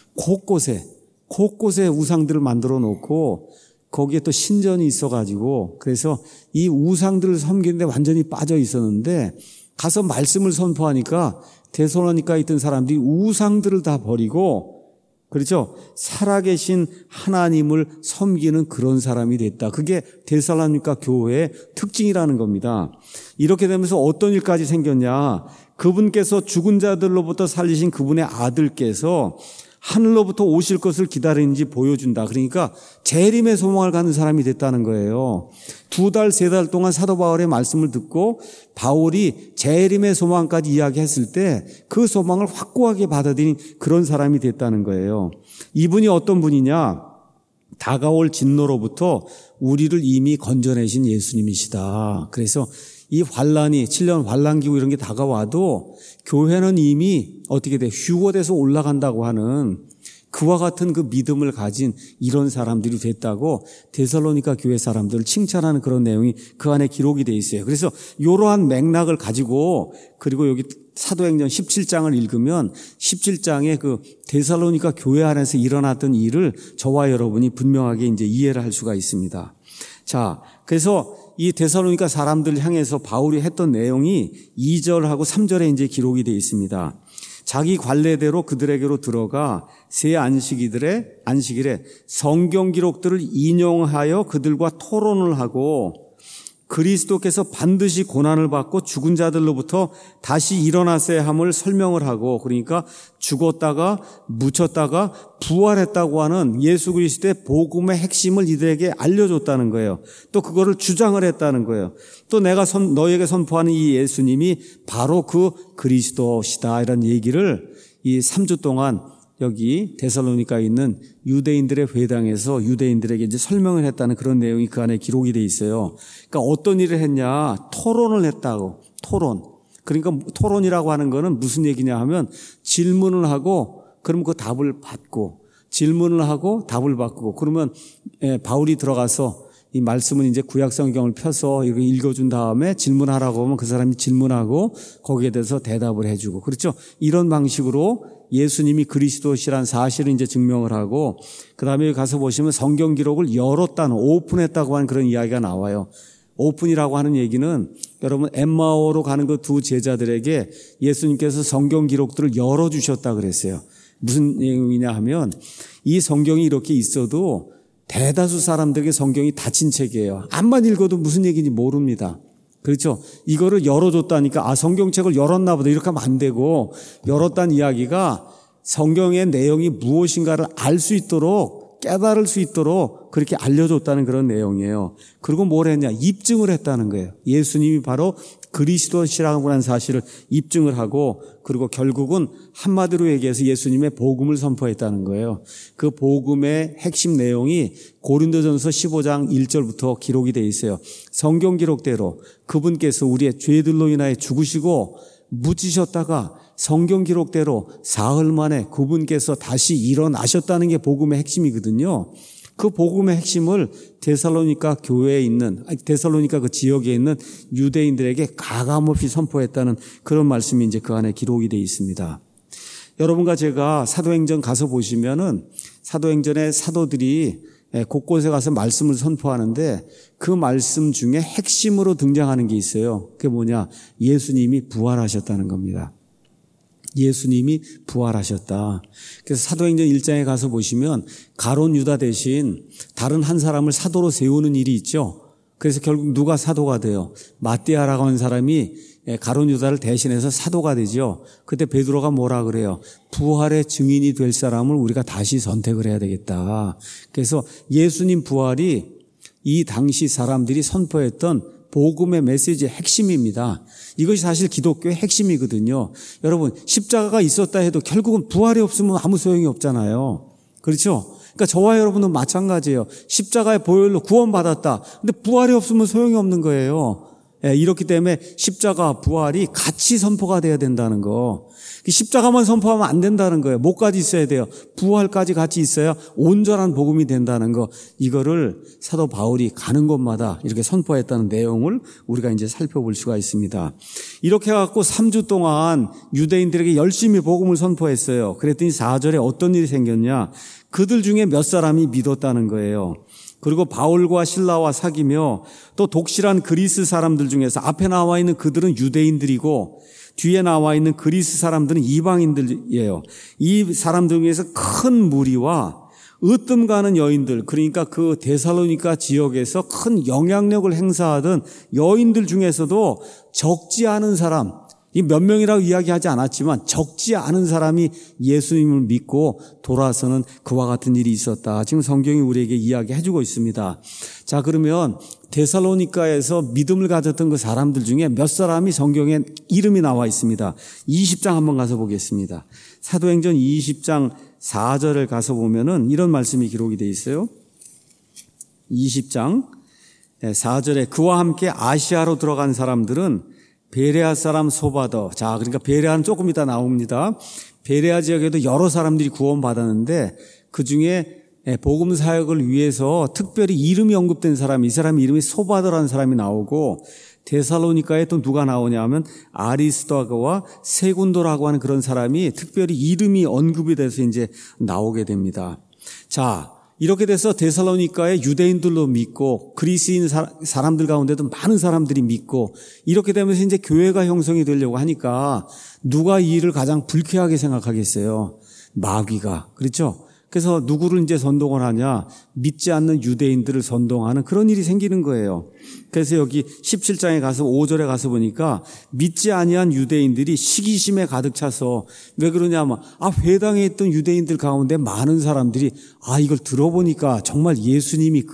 곳곳에 우상들을 만들어 놓고 거기에 또 신전이 있어가지고 그래서 이 우상들을 섬기는데 완전히 빠져 있었는데 가서 말씀을 선포하니까 데살로니가에 있던 사람들이 우상들을 다 버리고 그렇죠? 살아계신 하나님을 섬기는 그런 사람이 됐다. 그게 데살로니가 교회의 특징이라는 겁니다. 이렇게 되면서 어떤 일까지 생겼냐? 그분께서 죽은 자들로부터 살리신 그분의 아들께서 하늘로부터 오실 것을 기다리는지 보여준다. 그러니까 재림의 소망을 갖는 사람이 됐다는 거예요. 2달, 3달 동안 사도 바울의 말씀을 듣고 바울이 재림의 소망까지 이야기했을 때 그 소망을 확고하게 받아들인 그런 사람이 됐다는 거예요. 이분이 어떤 분이냐? 다가올 진노로부터 우리를 이미 건져내신 예수님이시다. 그래서 이 환란이 7년 환란기고 이런 게 다가와도 교회는 이미 어떻게 돼? 휴거돼서 올라간다고 하는 그와 같은 그 믿음을 가진 이런 사람들이 됐다고 데살로니가 교회 사람들을 칭찬하는 그런 내용이 그 안에 기록이 돼 있어요. 그래서 이러한 맥락을 가지고 그리고 여기 사도행전 17장을 읽으면 17장에 그 데살로니가 교회 안에서 일어났던 일을 저와 여러분이 분명하게 이제 이해를 할 수가 있습니다. 자, 그래서 이 데살로니가 사람들을 향해서 바울이 했던 내용이 2절하고 3절에 이제 기록이 되어 있습니다. 자기 관례대로 그들에게로 들어가 새 안식일에 성경 기록들을 인용하여 그들과 토론을 하고 그리스도께서 반드시 고난을 받고 죽은 자들로부터 다시 일어났어야 함을 설명을 하고 그러니까 죽었다가 묻혔다가 부활했다고 하는 예수 그리스도의 복음의 핵심을 이들에게 알려줬다는 거예요. 또 그거를 주장을 했다는 거예요. 또 내가 너에게 선포하는 이 예수님이 바로 그 그리스도시다 이런 얘기를 이 3주 동안 여기 데살로니가에 있는 유대인들의 회당에서 유대인들에게 이제 설명을 했다는 그런 내용이 그 안에 기록이 돼 있어요. 그러니까 어떤 일을 했냐? 토론을 했다고. 토론. 그러니까 토론이라고 하는 거는 무슨 얘기냐 하면 질문을 하고 그러면 그 답을 받고 질문을 하고 답을 받고 그러면 바울이 들어가서 이 말씀은 이제 구약 성경을 펴서 이렇게 읽어준 다음에 질문하라고 하면 그 사람이 질문하고 거기에 대해서 대답을 해주고 그렇죠. 이런 방식으로 예수님이 그리스도시란 사실을 이제 증명을 하고 그 다음에 가서 보시면 성경 기록을 열었다는 오픈했다고 하는 그런 이야기가 나와요. 오픈이라고 하는 얘기는 여러분 엠마오로 가는 그 2 제자들에게 예수님께서 성경 기록들을 열어주셨다 그랬어요. 무슨 내용이냐 하면 이 성경이 이렇게 있어도 대다수 사람들에게 성경이 닫힌 책이에요. 암만 읽어도 무슨 얘기인지 모릅니다. 그렇죠? 이거를 열어줬다니까 성경책을 열었나 보다 이렇게 하면 안 되고 열었다는 이야기가 성경의 내용이 무엇인가를 알 수 있도록 깨달을 수 있도록 그렇게 알려줬다는 그런 내용이에요. 그리고 뭘 했냐? 입증을 했다는 거예요. 예수님이 바로 그리스도시라고 하는 사실을 입증을 하고, 그리고 결국은 한마디로 얘기해서 예수님의 복음을 선포했다는 거예요. 그 복음의 핵심 내용이 고린도전서 15장 1절부터 기록이 되어 있어요. 성경 기록대로 그분께서 우리의 죄들로 인하여 죽으시고 묻히셨다가 성경 기록대로 사흘 만에 그분께서 다시 일어나셨다는 게 복음의 핵심이거든요. 그 복음의 핵심을 데살로니가 교회에 있는, 데살로니가 그 지역에 있는 유대인들에게 가감없이 선포했다는 그런 말씀이 이제 그 안에 기록이 되어 있습니다. 여러분과 제가 사도행전 가서 보시면은 사도행전의 사도들이 곳곳에 가서 말씀을 선포하는데 그 말씀 중에 핵심으로 등장하는 게 있어요. 그게 뭐냐? 예수님이 부활하셨다는 겁니다. 예수님이 부활하셨다. 그래서 사도행전 1장에 가서 보시면 가룟 유다 대신 다른 한 사람을 사도로 세우는 일이 있죠. 그래서 결국 누가 사도가 돼요? 마띠아라고 하는 사람이 가룟 유다를 대신해서 사도가 되죠. 그때 베드로가 뭐라 그래요? 부활의 증인이 될 사람을 우리가 다시 선택을 해야 되겠다. 그래서 예수님 부활이 이 당시 사람들이 선포했던 복음의 메시지의 핵심입니다. 이것이 사실 기독교의 핵심이거든요. 여러분, 십자가가 있었다 해도 결국은 부활이 없으면 아무 소용이 없잖아요. 그렇죠? 그러니까 저와 여러분은 마찬가지예요. 십자가의 보혈로 구원받았다. 근데 부활이 없으면 소용이 없는 거예요. 이렇기 때문에 십자가, 부활이 같이 선포가 돼야 된다는 거. 십자가만 선포하면 안 된다는 거예요. 뭐까지 있어야 돼요? 부활까지 같이 있어야 온전한 복음이 된다는 거. 이거를 사도 바울이 가는 곳마다 이렇게 선포했다는 내용을 우리가 이제 살펴볼 수가 있습니다. 이렇게 해갖고 3주 동안 유대인들에게 열심히 복음을 선포했어요. 그랬더니 4절에 어떤 일이 생겼냐? 그들 중에 몇 사람이 믿었다는 거예요. 그리고 바울과 실라와 사귀며 또 독실한 그리스 사람들 중에서 앞에 나와 있는 그들은 유대인들이고 뒤에 나와 있는 그리스 사람들은 이방인들이에요. 이 사람들 중에서 큰 무리와 으뜸 가는 여인들, 그러니까 그 데살로니가 지역에서 큰 영향력을 행사하던 여인들 중에서도 적지 않은 사람, 이 몇 명이라고 이야기하지 않았지만 적지 않은 사람이 예수님을 믿고 돌아서는 그와 같은 일이 있었다. 지금 성경이 우리에게 이야기해주고 있습니다. 자, 그러면 데살로니가에서 믿음을 가졌던 그 사람들 중에 몇 사람이 성경에 이름이 나와 있습니다. 20장 한번 가서 보겠습니다. 사도행전 20장 4절을 가서 보면은 이런 말씀이 기록이 되어 있어요. 20장 4절에 그와 함께 아시아로 들어간 사람들은 베레아 사람 소바더. 자, 그러니까 베레아는 조금 이따 나옵니다. 베레아 지역에도 여러 사람들이 구원받았는데 그 중에 복음 사역을 위해서 특별히 이름이 언급된 사람이, 이 사람 이름이 소바더라는 사람이 나오고, 데살로니가에 또 누가 나오냐면 아리스도아와 세군도라고 하는 그런 사람이 특별히 이름이 언급이 돼서 이제 나오게 됩니다. 자, 이렇게 돼서 데살로니가에 유대인들도 믿고 그리스인 사람들 가운데도 많은 사람들이 믿고 이렇게 되면서 이제 교회가 형성이 되려고 하니까 누가 이 일을 가장 불쾌하게 생각하겠어요? 마귀가. 그렇죠? 그래서 누구를 이제 선동을 하냐? 믿지 않는 유대인들을 선동하는 그런 일이 생기는 거예요. 그래서 여기 17장에 가서 5절에 가서 보니까 믿지 아니한 유대인들이 시기심에 가득 차서 왜 그러냐면 회당에 있던 유대인들 가운데 많은 사람들이 이걸 들어보니까 정말 예수님이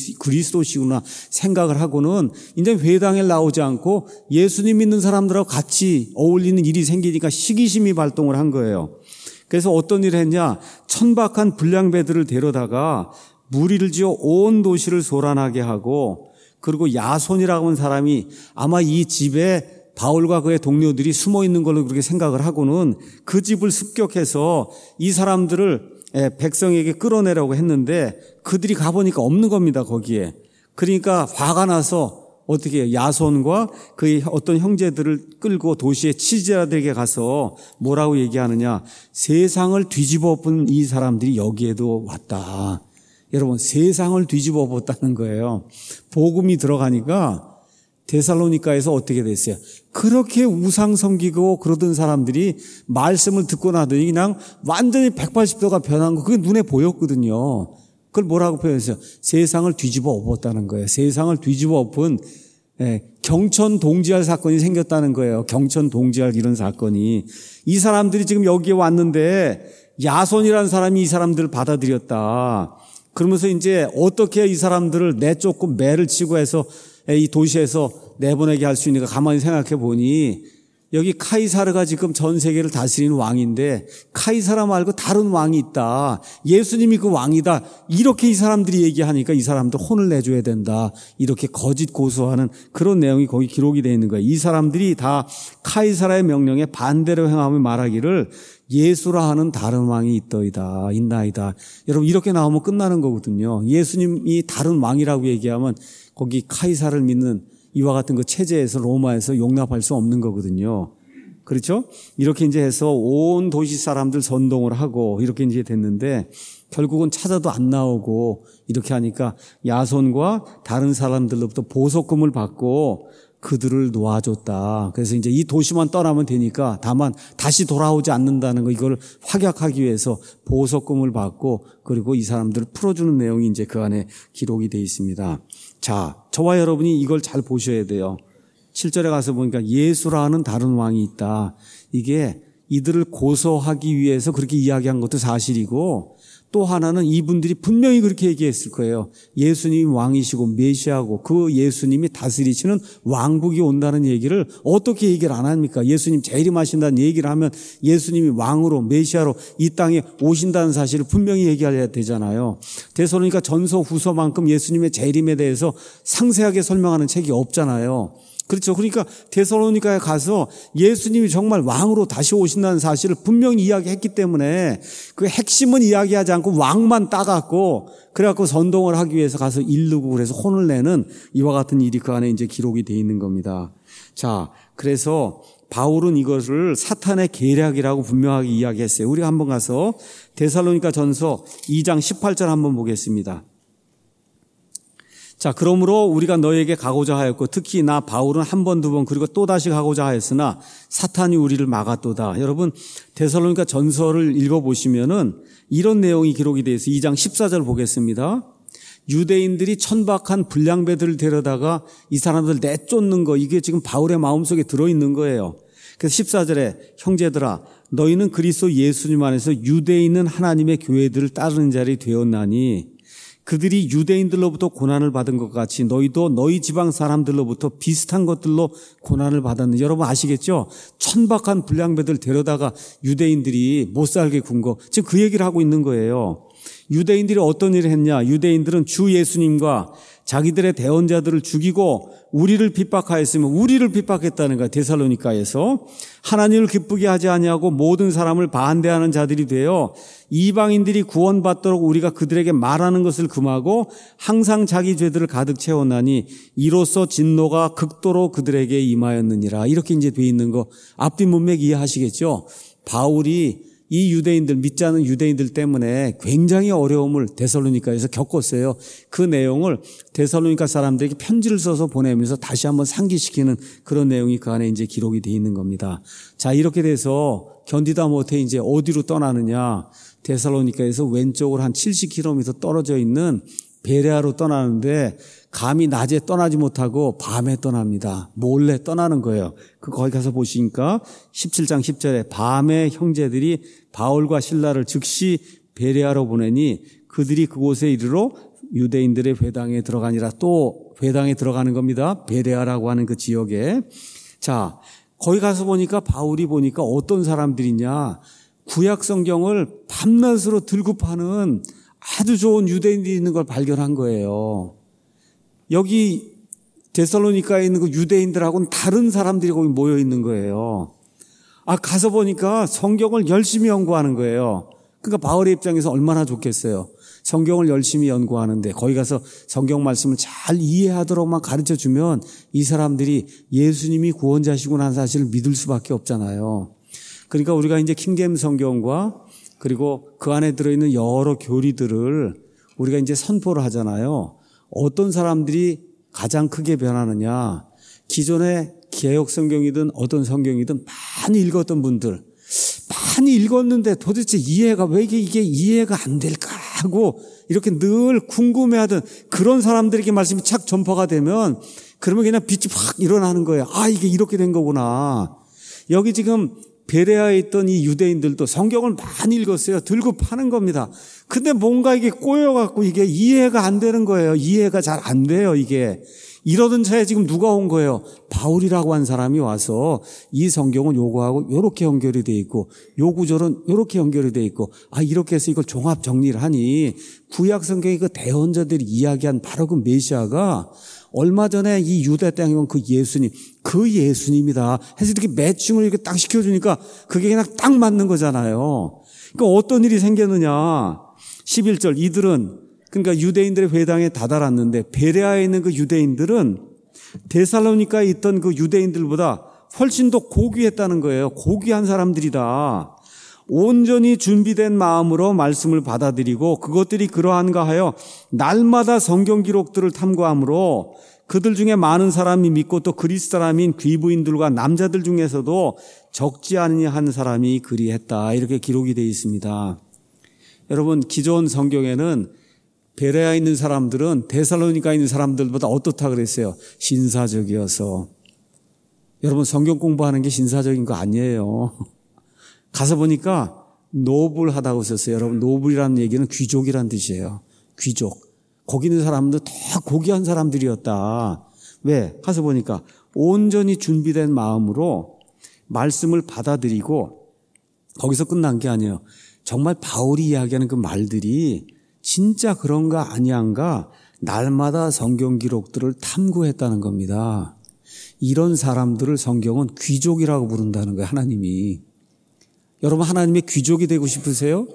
그리스도시구나 생각을 하고는 이제 회당에 나오지 않고 예수님 믿는 사람들하고 같이 어울리는 일이 생기니까 시기심이 발동을 한 거예요. 그래서 어떤 일을 했냐? 천박한 불량배들을 데려다가 무리를 지어 온 도시를 소란하게 하고, 그리고 야손이라고 하는 사람이 아마 이 집에 바울과 그의 동료들이 숨어 있는 걸로 그렇게 생각을 하고는 그 집을 습격해서 이 사람들을 백성에게 끌어내려고 했는데 그들이 가보니까 없는 겁니다, 거기에. 그러니까 화가 나서 어떻게 해요? 야손과 그의 어떤 형제들을 끌고 도시의 치자들에게 가서 뭐라고 얘기하느냐? 세상을 뒤집어 엎은 이 사람들이 여기에도 왔다. 여러분, 세상을 뒤집어 엎었다는 거예요. 복음이 들어가니까 데살로니가에서 어떻게 됐어요? 그렇게 우상 섬기고 그러던 사람들이 말씀을 듣고 나더니 그냥 완전히 180도가 변한 거, 그게 눈에 보였거든요. 그걸 뭐라고 표현했어요? 세상을 뒤집어 엎었다는 거예요. 세상을 뒤집어 엎은 경천 동지할 사건이 생겼다는 거예요. 경천 동지할 이런 사건이. 이 사람들이 지금 여기에 왔는데 야손이라는 사람이 이 사람들을 받아들였다. 그러면서 이제 어떻게 이 사람들을 내쫓고 매를 치고 해서 이 도시에서 내보내게 할 수 있는가 가만히 생각해 보니 여기 카이사르가 지금 전 세계를 다스리는 왕인데 카이사라 말고 다른 왕이 있다. 예수님이 그 왕이다. 이렇게 이 사람들이 얘기하니까 이 사람들 혼을 내줘야 된다. 이렇게 거짓 고소하는 그런 내용이 거기 기록이 되어 있는 거예요. 이 사람들이 다 카이사라의 명령에 반대로 행하며 말하기를 예수라 하는 다른 왕이 있나이다. 여러분 이렇게 나오면 끝나는 거거든요. 예수님이 다른 왕이라고 얘기하면 거기 카이사를 믿는 이와 같은 그 체제에서 로마에서 용납할 수 없는 거거든요. 그렇죠? 이렇게 이제 해서 온 도시 사람들 선동을 하고 이렇게 이제 됐는데 결국은 찾아도 안 나오고 이렇게 하니까 야손과 다른 사람들로부터 보석금을 받고 그들을 놓아줬다. 그래서 이제 이 도시만 떠나면 되니까 다만 다시 돌아오지 않는다는 거 이걸 확약하기 위해서 보석금을 받고 그리고 이 사람들을 풀어주는 내용이 이제 그 안에 기록이 되어 있습니다. 자, 저와 여러분이 이걸 잘 보셔야 돼요. 7절에 가서 보니까 예수라는 다른 왕이 있다. 이게 이들을 고소하기 위해서 그렇게 이야기한 것도 사실이고 또 하나는 이분들이 분명히 그렇게 얘기했을 거예요. 예수님이 왕이시고 메시아고 그 예수님이 다스리시는 왕국이 온다는 얘기를 어떻게 얘기를 안 합니까? 예수님 재림하신다는 얘기를 하면 예수님이 왕으로 메시아로 이 땅에 오신다는 사실을 분명히 얘기해야 되잖아요. 데살로니가 전서 후서만큼 예수님의 재림에 대해서 상세하게 설명하는 책이 없잖아요. 그렇죠. 그러니까 데살로니가에 가서 예수님이 정말 왕으로 다시 오신다는 사실을 분명히 이야기했기 때문에 그 핵심은 이야기하지 않고 왕만 따갖고 그래갖고 선동을 하기 위해서 가서 이르고 그래서 혼을 내는 이와 같은 일이 그 안에 이제 기록이 되어 있는 겁니다. 자, 그래서 바울은 이것을 사탄의 계략이라고 분명하게 이야기했어요. 우리가 한번 가서 데살로니가 전서 2장 18절 한번 보겠습니다. 자, 그러므로 우리가 너에게 가고자 하였고 특히 나 바울은 한 번, 두 번 그리고 또다시 가고자 하였으나 사탄이 우리를 막았도다. 여러분 데살로니가 전서를 읽어보시면은 이런 내용이 기록이 되어 있어요. 2장 14절 보겠습니다. 유대인들이 천박한 불량배들을 데려다가 이 사람들 내쫓는 거 이게 지금 바울의 마음속에 들어있는 거예요. 그래서 14절에 형제들아 너희는 그리스도 예수님 안에서 유대에 있는 하나님의 교회들을 따르는 자리 되었나니 그들이 유대인들로부터 고난을 받은 것 같이 너희도 너희 지방 사람들로부터 비슷한 것들로 고난을 받았는지 여러분 아시겠죠? 천박한 불량배들 데려다가 유대인들이 못 살게 군 거 지금 그 얘기를 하고 있는 거예요. 유대인들이 어떤 일을 했냐? 유대인들은 주 예수님과 자기들의 대언자들을 죽이고 우리를 핍박하였으면 우리를 핍박했다는 거야. 데살로니가에서 하나님을 기쁘게 하지 아니하고 모든 사람을 반대하는 자들이 되어 이방인들이 구원받도록 우리가 그들에게 말하는 것을 금하고 항상 자기 죄들을 가득 채웠나니 이로써 진노가 극도로 그들에게 임하였느니라. 이렇게 이제 돼 있는 거 앞뒤 문맥 이해하시겠죠? 바울이 이 유대인들 믿지 않는 유대인들 때문에 굉장히 어려움을 데살로니가에서 겪었어요. 그 내용을 데살로니가 사람들에게 편지를 써서 보내면서 다시 한번 상기시키는 그런 내용이 그 안에 이제 기록이 돼 있는 겁니다. 자, 이렇게 돼서 견디다 못해 이제 어디로 떠나느냐? 데살로니가에서 왼쪽으로 한 70km 떨어져 있는 베레아로 떠나는데 감히 낮에 떠나지 못하고 밤에 떠납니다. 몰래 떠나는 거예요. 거기 가서 보시니까 17장 10절에 밤에 형제들이 바울과 실라를 즉시 베레아로 보내니 그들이 그곳에 이르러 유대인들의 회당에 들어가니라. 또 회당에 들어가는 겁니다. 베레아라고 하는 그 지역에. 자, 거기 가서 보니까 바울이 보니까 어떤 사람들이냐. 구약 성경을 밤낮으로 들고 파는 아주 좋은 유대인들이 있는 걸 발견한 거예요. 여기 데살로니가에 있는 그 유대인들하고는 다른 사람들이 거기 모여 있는 거예요. 가서 보니까 성경을 열심히 연구하는 거예요. 그러니까 바울의 입장에서 얼마나 좋겠어요. 성경을 열심히 연구하는데 거기 가서 성경 말씀을 잘 이해하도록만 가르쳐주면 이 사람들이 예수님이 구원자시구나 하는 사실을 믿을 수밖에 없잖아요. 그러니까 우리가 이제 킹제임스 성경과 그리고 그 안에 들어있는 여러 교리들을 우리가 이제 선포를 하잖아요. 어떤 사람들이 가장 크게 변하느냐. 기존의 개역 성경이든 어떤 성경이든 많이 읽었던 분들, 많이 읽었는데 도대체 이해가 왜 이게 이해가 안 될까 하고 이렇게 늘 궁금해하던 그런 사람들에게 말씀이 착 전파가 되면 그러면 그냥 빛이 확 일어나는 거예요. 이게 이렇게 된 거구나. 여기 지금 베레아에 있던 이 유대인들도 성경을 많이 읽었어요. 들고 파는 겁니다. 근데 뭔가 이게 꼬여갖고 이게 이해가 안 되는 거예요. 이해가 잘 안 돼요, 이게. 이러던 차에 지금 누가 온 거예요? 바울이라고 한 사람이 와서 이 성경은 요거하고 요렇게 연결이 돼 있고 요 구절은 요렇게 연결이 돼 있고 이렇게 해서 이걸 종합 정리를 하니 구약 성경의 그 대언자들이 이야기한 바로 그 메시아가 얼마 전에 이 유대 땅에 온 그 예수님이다 해서 이렇게 매칭을 이렇게 딱 시켜주니까 그게 그냥 딱 맞는 거잖아요. 그러니까 어떤 일이 생겼느냐. 11절 이들은 그러니까 유대인들의 회당에 다다랐는데 베레아에 있는 그 유대인들은 데살로니카에 있던 그 유대인들보다 훨씬 더 고귀했다는 거예요. 고귀한 사람들이다. 온전히 준비된 마음으로 말씀을 받아들이고 그것들이 그러한가 하여 날마다 성경 기록들을 탐구함으로 그들 중에 많은 사람이 믿고 또 그리스 사람인 귀부인들과 남자들 중에서도 적지 않은 사람이 그리했다. 이렇게 기록이 되어 있습니다. 여러분, 기존 성경에는 베레아에 있는 사람들은 데살로니카에 있는 사람들보다 어떻다 그랬어요? 신사적이어서. 여러분, 성경 공부하는 게 신사적인 거 아니에요. 가서 보니까 노블하다고 썼어요. 여러분, 노블이라는 얘기는 귀족이라는 뜻이에요. 귀족. 거기 있는 사람들 다 고귀한 사람들이었다. 왜? 가서 보니까 온전히 준비된 마음으로 말씀을 받아들이고 거기서 끝난 게 아니에요. 정말 바울이 이야기하는 그 말들이 진짜 그런가 아니한가 날마다 성경 기록들을 탐구했다는 겁니다. 이런 사람들을 성경은 귀족이라고 부른다는 거예요. 하나님이. 여러분, 하나님의 귀족이 되고 싶으세요?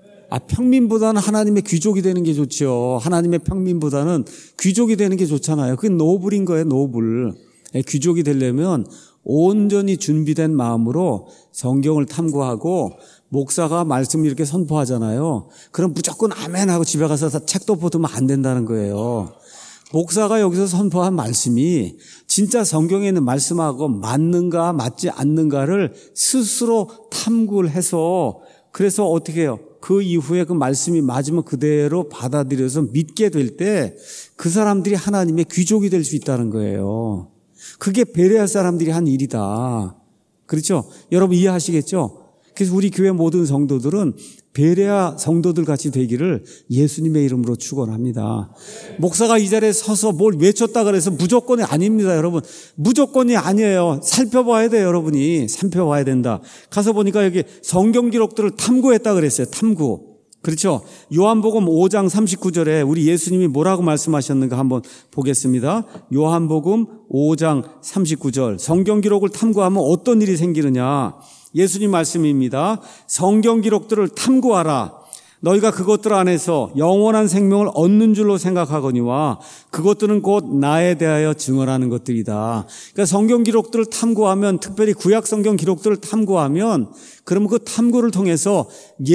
평민보다는 하나님의 귀족이 되는 게 좋죠. 하나님의 평민보다는 귀족이 되는 게 좋잖아요. 그게 노블인 거예요. 노블. 귀족이 되려면 온전히 준비된 마음으로 성경을 탐구하고 목사가 말씀을 이렇게 선포하잖아요. 그럼 무조건 아멘하고 집에 가서 다 책도 보면 안 된다는 거예요. 목사가 여기서 선포한 말씀이 진짜 성경에 있는 말씀하고 맞는가 맞지 않는가를 스스로 탐구를 해서 그래서 어떻게 해요? 그 이후에 그 말씀이 맞으면 그대로 받아들여서 믿게 될 때 그 사람들이 하나님의 귀족이 될 수 있다는 거예요. 그게 베레아 사람들이 한 일이다. 그렇죠? 여러분 이해하시겠죠? 그래서 우리 교회 모든 성도들은 베레아 성도들 같이 되기를 예수님의 이름으로 축원합니다. 목사가 이 자리에 서서 뭘 외쳤다 그래서 무조건이 아닙니다, 여러분. 무조건이 아니에요. 살펴봐야 돼요, 여러분이. 살펴봐야 된다. 가서 보니까 여기 성경 기록들을 탐구했다 그랬어요. 탐구. 그렇죠? 요한복음 5장 39절에 우리 예수님이 뭐라고 말씀하셨는가 한번 보겠습니다. 요한복음 5장 39절. 성경 기록을 탐구하면 어떤 일이 생기느냐? 예수님 말씀입니다. 성경 기록들을 탐구하라. 너희가 그것들 안에서 영원한 생명을 얻는 줄로 생각하거니와 그것들은 곧 나에 대하여 증언하는 것들이다. 그러니까 성경 기록들을 탐구하면, 특별히 구약 성경 기록들을 탐구하면, 그러면 그 탐구를 통해서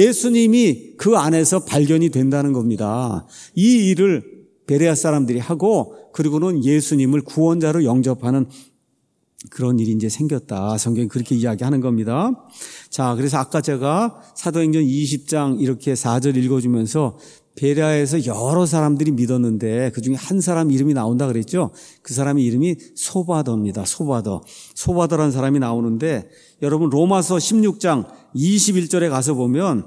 예수님이 그 안에서 발견이 된다는 겁니다. 이 일을 베레아 사람들이 하고 그리고는 예수님을 구원자로 영접하는 그런 일이 이제 생겼다. 성경이 그렇게 이야기하는 겁니다. 자, 그래서 아까 제가 사도행전 20장 이렇게 4절 읽어주면서 베레아에서 여러 사람들이 믿었는데 그중에 한 사람 이름이 나온다 그랬죠. 그 사람의 이름이 소바더입니다. 소바더라는 사람이 나오는데 여러분 로마서 16장 21절에 가서 보면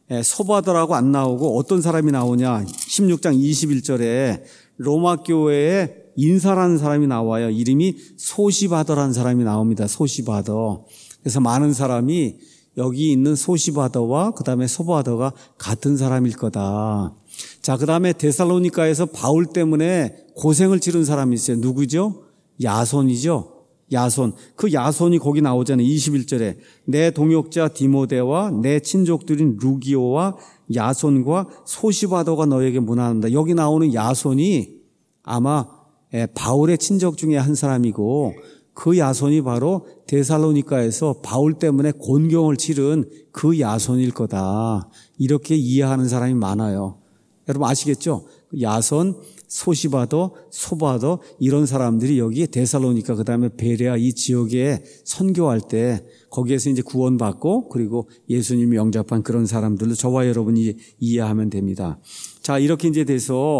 소바더라고 안 나오고 어떤 사람이 나오냐. 16장 21절에 로마 교회에 인사라는 사람이 나와요. 이름이 소시바더라는 사람이 나옵니다. 소시바더. 그래서 많은 사람이 여기 있는 소시바더와 그다음에 소바더가 같은 사람일 거다. 자, 그다음에 데살로니카에서 바울 때문에 고생을 치른 사람이 있어요. 누구죠? 야손이죠. 야손. 그 야손이 거기 나오잖아요. 21절에 내 동역자 디모데와 내 친족들인 루기오와 야손과 소시바더가 너에게 문안한다. 여기 나오는 야손이 아마 바울의 친족 중에 한 사람이고 그 야손이 바로 데살로니카에서 바울 때문에 곤경을 치른 그 야손일 거다. 이렇게 이해하는 사람이 많아요. 여러분 아시겠죠? 야손, 소시바더, 소바더 이런 사람들이 여기 데살로니카 그다음에 베레아 이 지역에 선교할 때 거기에서 이제 구원받고 그리고 예수님이 영접한 그런 사람들로 저와 여러분이 이해하면 됩니다. 자, 이렇게 이제 돼서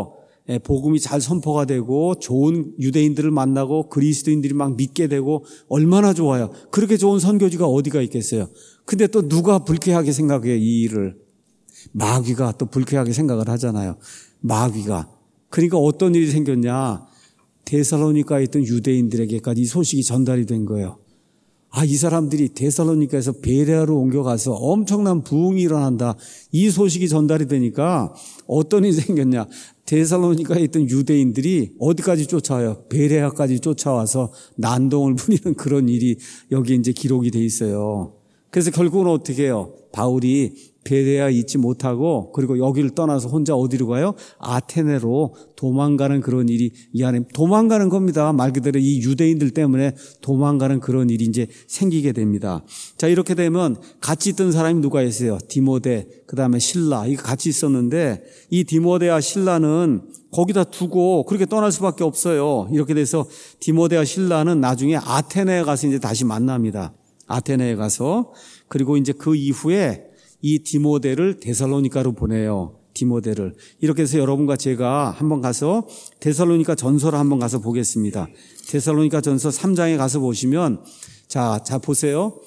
복음이 잘 선포가 되고 좋은 유대인들을 만나고 그리스도인들이 막 믿게 되고 얼마나 좋아요. 그렇게 좋은 선교지가 어디가 있겠어요. 근데 또 누가 불쾌하게 생각해요, 이 일을. 마귀가 또 불쾌하게 생각을 하잖아요. 마귀가. 그러니까 어떤 일이 생겼냐. 데살로니가에 있던 유대인들에게까지 이 소식이 전달이 된 거예요. 이 사람들이 데살로니가에서 베레아로 옮겨가서 엄청난 부흥이 일어난다. 이 소식이 전달이 되니까 어떤 일이 생겼냐. 데살로니가에 있던 유대인들이 어디까지 쫓아와요? 베레아까지 쫓아와서 난동을 부리는 그런 일이 여기 이제 기록이 돼 있어요. 그래서 결국은 어떻게 해요? 바울이 베레아에 있지 못하고 그리고 여기를 떠나서 혼자 어디로 가요? 아테네로 도망가는 그런 일이 이 안에 도망가는 겁니다. 말 그대로 이 유대인들 때문에 도망가는 그런 일이 이제 생기게 됩니다. 자, 이렇게 되면 같이 있던 사람이 누가 있어요? 디모데, 그다음에 실라, 이거 같이 있었는데 이 디모데와 실라는 거기다 두고 그렇게 떠날 수밖에 없어요. 이렇게 돼서 디모데와 실라는 나중에 아테네에 가서 이제 다시 만납니다. 아테네에 가서. 그리고 이제 그 이후에 이 디모데를 데살로니가로 보내요. 디모데를. 이렇게 해서 여러분과 제가 한번 가서 데살로니가 전서를 한번 가서 보겠습니다. 데살로니가 전서 3장에 가서 보시면 자 보세요.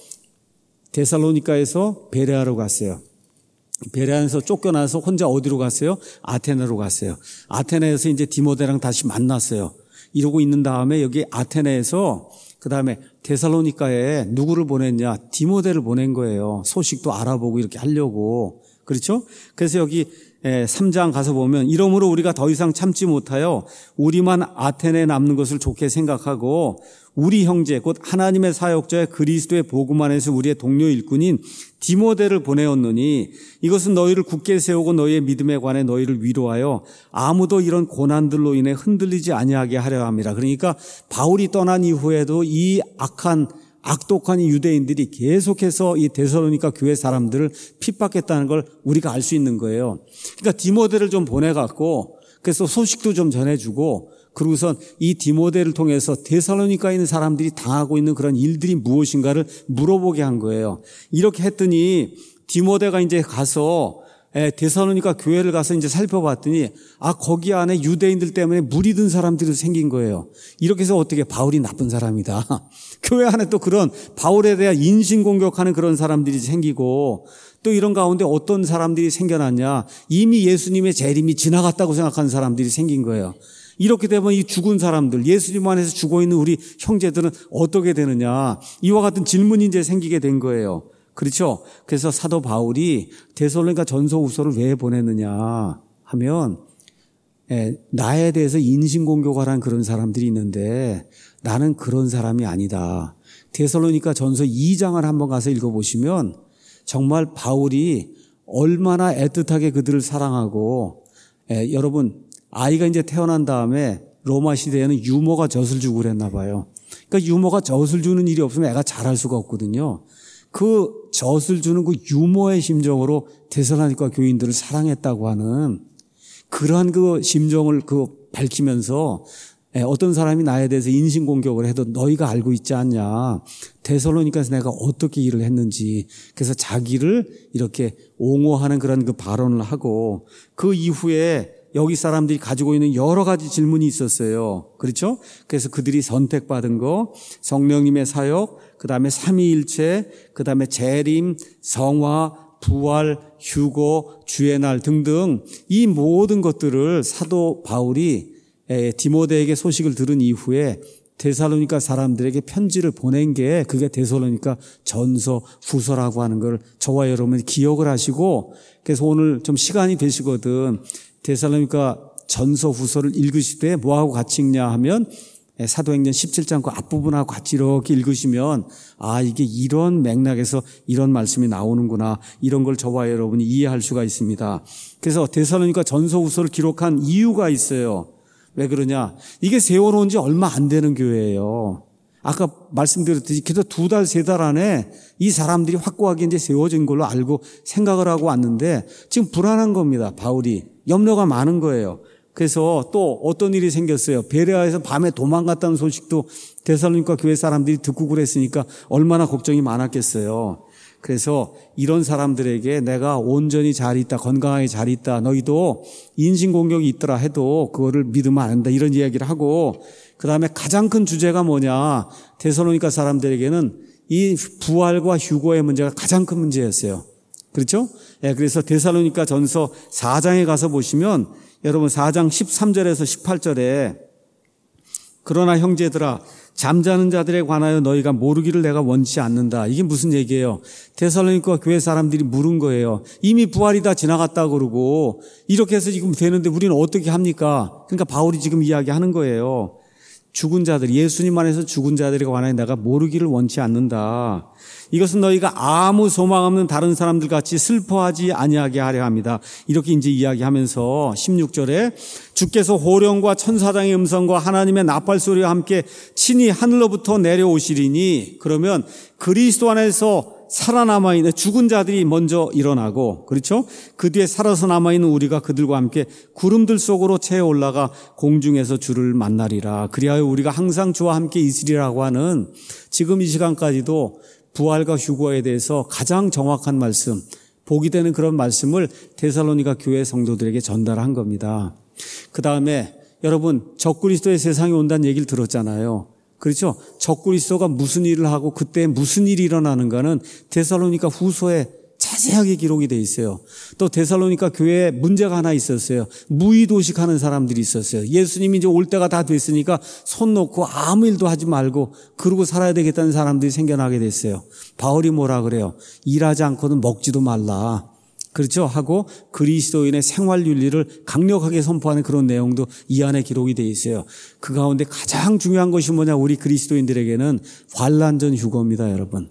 데살로니가에서 베레아로 갔어요. 베레아에서 쫓겨나서 혼자 어디로 갔어요? 아테네로 갔어요. 아테네에서 이제 디모데랑 다시 만났어요. 이러고 있는 다음에 여기 아테네에서 그 다음에 데살로니가에 누구를 보냈냐? 디모데를 보낸 거예요. 소식도 알아보고 이렇게 하려고. 그렇죠? 그래서 여기 3장 가서 보면 이러므로 우리가 더 이상 참지 못하여 우리만 아테네에 남는 것을 좋게 생각하고 우리 형제 곧 하나님의 사역자의 그리스도의 복음 안에서 우리의 동료 일꾼인 디모데를 보내었노니 이것은 너희를 굳게 세우고 너희의 믿음에 관해 너희를 위로하여 아무도 이런 고난들로 인해 흔들리지 아니하게 하려 함이라. 그러니까 바울이 떠난 이후에도 이 악독한 이 유대인들이 계속해서 이 데살로니가 교회 사람들을 핍박했다는 걸 우리가 알 수 있는 거예요. 그러니까 디모데를 좀 보내갖고 그래서 소식도 좀 전해주고 그러고선 이 디모데를 통해서 데살로니가에 있는 사람들이 당하고 있는 그런 일들이 무엇인가를 물어보게 한 거예요. 이렇게 했더니 디모데가 이제 가서 데살로니가 교회를 가서 이제 살펴봤더니 거기 안에 유대인들 때문에 물이 든 사람들이 생긴 거예요. 이렇게 해서 어떻게 바울이 나쁜 사람이다. 교회 안에 또 그런 바울에 대한 인신공격하는 그런 사람들이 생기고 또 이런 가운데 어떤 사람들이 생겨났냐. 이미 예수님의 재림이 지나갔다고 생각하는 사람들이 생긴 거예요. 이렇게 되면 이 죽은 사람들, 예수님 안에서 죽어 있는 우리 형제들은 어떻게 되느냐. 이와 같은 질문이 이제 생기게 된 거예요. 그렇죠? 그래서 사도 바울이 데살로니가 전서 후서를 왜 보냈느냐 하면 나에 대해서 인신공격하라는 그런 사람들이 있는데 나는 그런 사람이 아니다. 데살로니가 전서 2장을 한번 가서 읽어보시면 정말 바울이 얼마나 애틋하게 그들을 사랑하고 여러분 아이가 이제 태어난 다음에 로마 시대에는 유모가 젖을 주고 그랬나 봐요. 그러니까 유모가 젖을 주는 일이 없으면 애가 자랄 수가 없거든요. 그 젖을 주는 그 유모의 심정으로 데살로니가 교인들을 사랑했다고 하는 그러한 그 심정을 밝히면서 어떤 사람이 나에 대해서 인신공격을 해도 너희가 알고 있지 않냐. 데살로니가에서 내가 어떻게 일을 했는지. 그래서 자기를 이렇게 옹호하는 그런 그 발언을 하고 그 이후에 여기 사람들이 가지고 있는 여러 가지 질문이 있었어요. 그렇죠? 그래서 그들이 선택받은 거, 성령님의 사역, 그 다음에 삼위일체, 그 다음에 재림, 성화, 부활, 휴거, 주의 날 등등 이 모든 것들을 사도 바울이 디모데에게 소식을 들은 이후에 데살로니가 사람들에게 편지를 보낸 게 그게 데살로니가 전서 후서라고 하는 걸 저와 여러분이 기억을 하시고 그래서 오늘 좀 시간이 되시거든 데살로니가 전서 후서를 읽으실 때 뭐하고 같이 읽냐 하면 사도행전 17장 그 앞부분하고 같이 이렇게 읽으시면 이게 이런 맥락에서 이런 말씀이 나오는구나 이런 걸 저와 여러분이 이해할 수가 있습니다. 그래서 데살로니가 전서 후서를 기록한 이유가 있어요. 왜 그러냐? 이게 세워놓은 지 얼마 안 되는 교회예요. 아까 말씀드렸듯이 그래도 2달, 3달 안에 이 사람들이 확고하게 이제 세워진 걸로 알고 생각을 하고 왔는데 지금 불안한 겁니다. 바울이. 염려가 많은 거예요. 그래서 또 어떤 일이 생겼어요. 베레아에서 밤에 도망갔다는 소식도 데살로니가 교회 사람들이 듣고 그랬으니까 얼마나 걱정이 많았겠어요. 그래서 이런 사람들에게 내가 온전히 잘 있다, 건강하게 잘 있다, 너희도 인신공격이 있더라 해도 그거를 믿으면 안 된다, 이런 이야기를 하고, 그 다음에 가장 큰 주제가 뭐냐, 데살로니가 사람들에게는 이 부활과 휴거의 문제가 가장 큰 문제였어요. 그렇죠? 예, 그래서 데살로니가 전서 4장에 가서 보시면 여러분 4장 13절에서 18절에 그러나 형제들아 잠자는 자들에 관하여 너희가 모르기를 내가 원치 않는다. 이게 무슨 얘기예요? 데살로니가 교회 사람들이 물은 거예요. 이미 부활이 다 지나갔다 그러고 이렇게 해서 지금 되는데 우리는 어떻게 합니까? 그러니까 바울이 지금 이야기하는 거예요. 죽은 자들, 예수님 안에서 죽은 자들에 관하여 내가 모르기를 원치 않는다. 이것은 너희가 아무 소망 없는 다른 사람들 같이 슬퍼하지 아니하게 하려 합니다. 이렇게 이제 이야기하면서 16절에 주께서 호령과 천사장의 음성과 하나님의 나팔 소리와 함께 친히 하늘로부터 내려오시리니, 그러면 그리스도 안에서 살아남아있는 죽은 자들이 먼저 일어나고, 그렇죠? 그 뒤에 살아서 남아있는 우리가 그들과 함께 구름들 속으로 채어 올라가 공중에서 주를 만나리라. 그리하여 우리가 항상 주와 함께 있으리라고 하는, 지금 이 시간까지도 부활과 휴거에 대해서 가장 정확한 말씀, 복이 되는 그런 말씀을 데살로니가 교회 성도들에게 전달한 겁니다. 그 다음에 여러분, 적그리스도의 세상에 온다는 얘기를 들었잖아요. 그렇죠? 적그리스도가 무슨 일을 하고 그때 무슨 일이 일어나는가는 데살로니가 후서에 자세하게 기록이 돼 있어요. 또 데살로니가 교회에 문제가 하나 있었어요. 무의도식하는 사람들이 있었어요. 예수님이 이제 올 때가 다 됐으니까 손 놓고 아무 일도 하지 말고 그러고 살아야 되겠다는 사람들이 생겨나게 됐어요. 바울이 뭐라 그래요? 일하지 않고는 먹지도 말라. 그렇죠? 하고 그리스도인의 생활 윤리를 강력하게 선포하는 그런 내용도 이 안에 기록이 되어 있어요. 그 가운데 가장 중요한 것이 뭐냐? 우리 그리스도인들에게는 환난 전 휴거입니다, 여러분.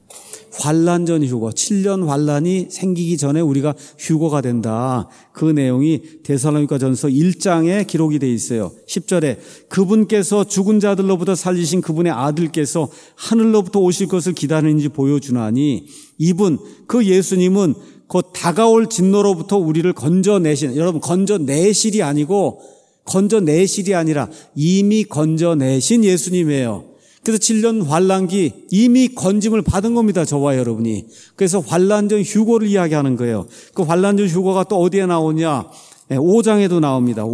환난 전 휴거, 7년 환난이 생기기 전에 우리가 휴거가 된다. 그 내용이 데살로니가 전서 1장에 기록이 되어 있어요. 10절에 그분께서 죽은 자들로부터 살리신 그분의 아들께서 하늘로부터 오실 것을 기다리는지 보여주나니, 이분, 그 예수님은 곧 다가올 진노로부터 우리를 건져내신, 여러분 건져내실이 아니고 건져내실이 아니라 이미 건져내신 예수님이에요. 그래서 7년 환난기 이미 건짐을 받은 겁니다, 저와 여러분이. 그래서 환난전 휴거를 이야기하는 거예요. 그 환난전 휴거가 또 어디에 나오냐? 5장에도 나옵니다.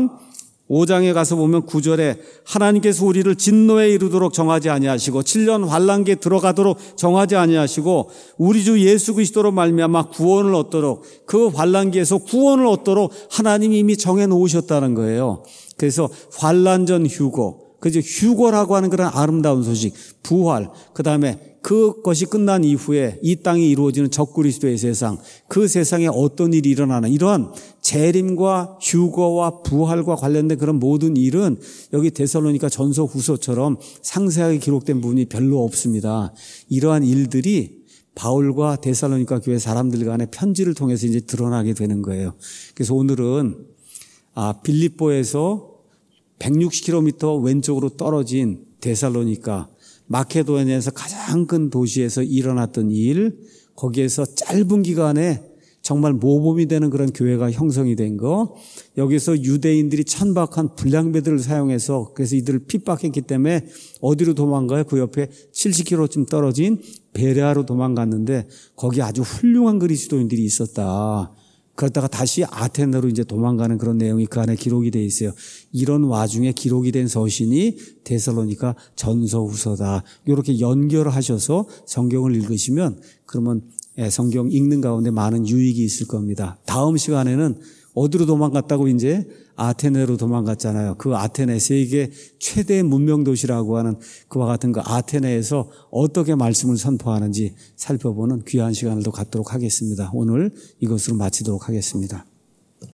5장에 가서 보면 9절에 하나님께서 우리를 진노에 이르도록 정하지 아니하시고 7년 환난기에 들어가도록 정하지 아니하시고 우리 주 예수 그리스도로 말미암아 구원을 얻도록, 그 환난기에서 구원을 얻도록 하나님이 이미 정해 놓으셨다는 거예요. 그래서 환난전 휴거, 그죠? 휴거라고 하는 그런 아름다운 소식, 부활, 그 다음에 그것이 끝난 이후에 이 땅에 이루어지는 적그리스도의 세상, 그 세상에 어떤 일이 일어나는 이러한 재림과 휴거와 부활과 관련된 그런 모든 일은 여기 데살로니가 전서 후서처럼 상세하게 기록된 부분이 별로 없습니다. 이러한 일들이 바울과 데살로니가 교회 사람들 간의 편지를 통해서 이제 드러나게 되는 거예요. 그래서 오늘은 빌립보에서 160km 왼쪽으로 떨어진 데살로니가, 마케도니아에서 가장 큰 도시에서 일어났던 일, 거기에서 짧은 기간에 정말 모범이 되는 그런 교회가 형성이 된 거, 여기서 유대인들이 천박한 불량배들을 사용해서 그래서 이들을 핍박했기 때문에 어디로 도망가요? 그 옆에 70km쯤 떨어진 베레아로 도망갔는데 거기 아주 훌륭한 그리스도인들이 있었다. 그러다가 다시 아테네로 이제 도망가는 그런 내용이 그 안에 기록이 되어 있어요. 이런 와중에 기록이 된 서신이 데살로니가 전서 후서다. 이렇게 연결을 하셔서 성경을 읽으시면 그러면 성경 읽는 가운데 많은 유익이 있을 겁니다. 다음 시간에는 어디로 도망갔다고? 이제 아테네로 도망갔잖아요. 그 아테네, 세계 최대 문명 도시라고 하는 그와 같은 그 아테네에서 어떻게 말씀을 선포하는지 살펴보는 귀한 시간을 또 갖도록 하겠습니다. 오늘 이것으로 마치도록 하겠습니다.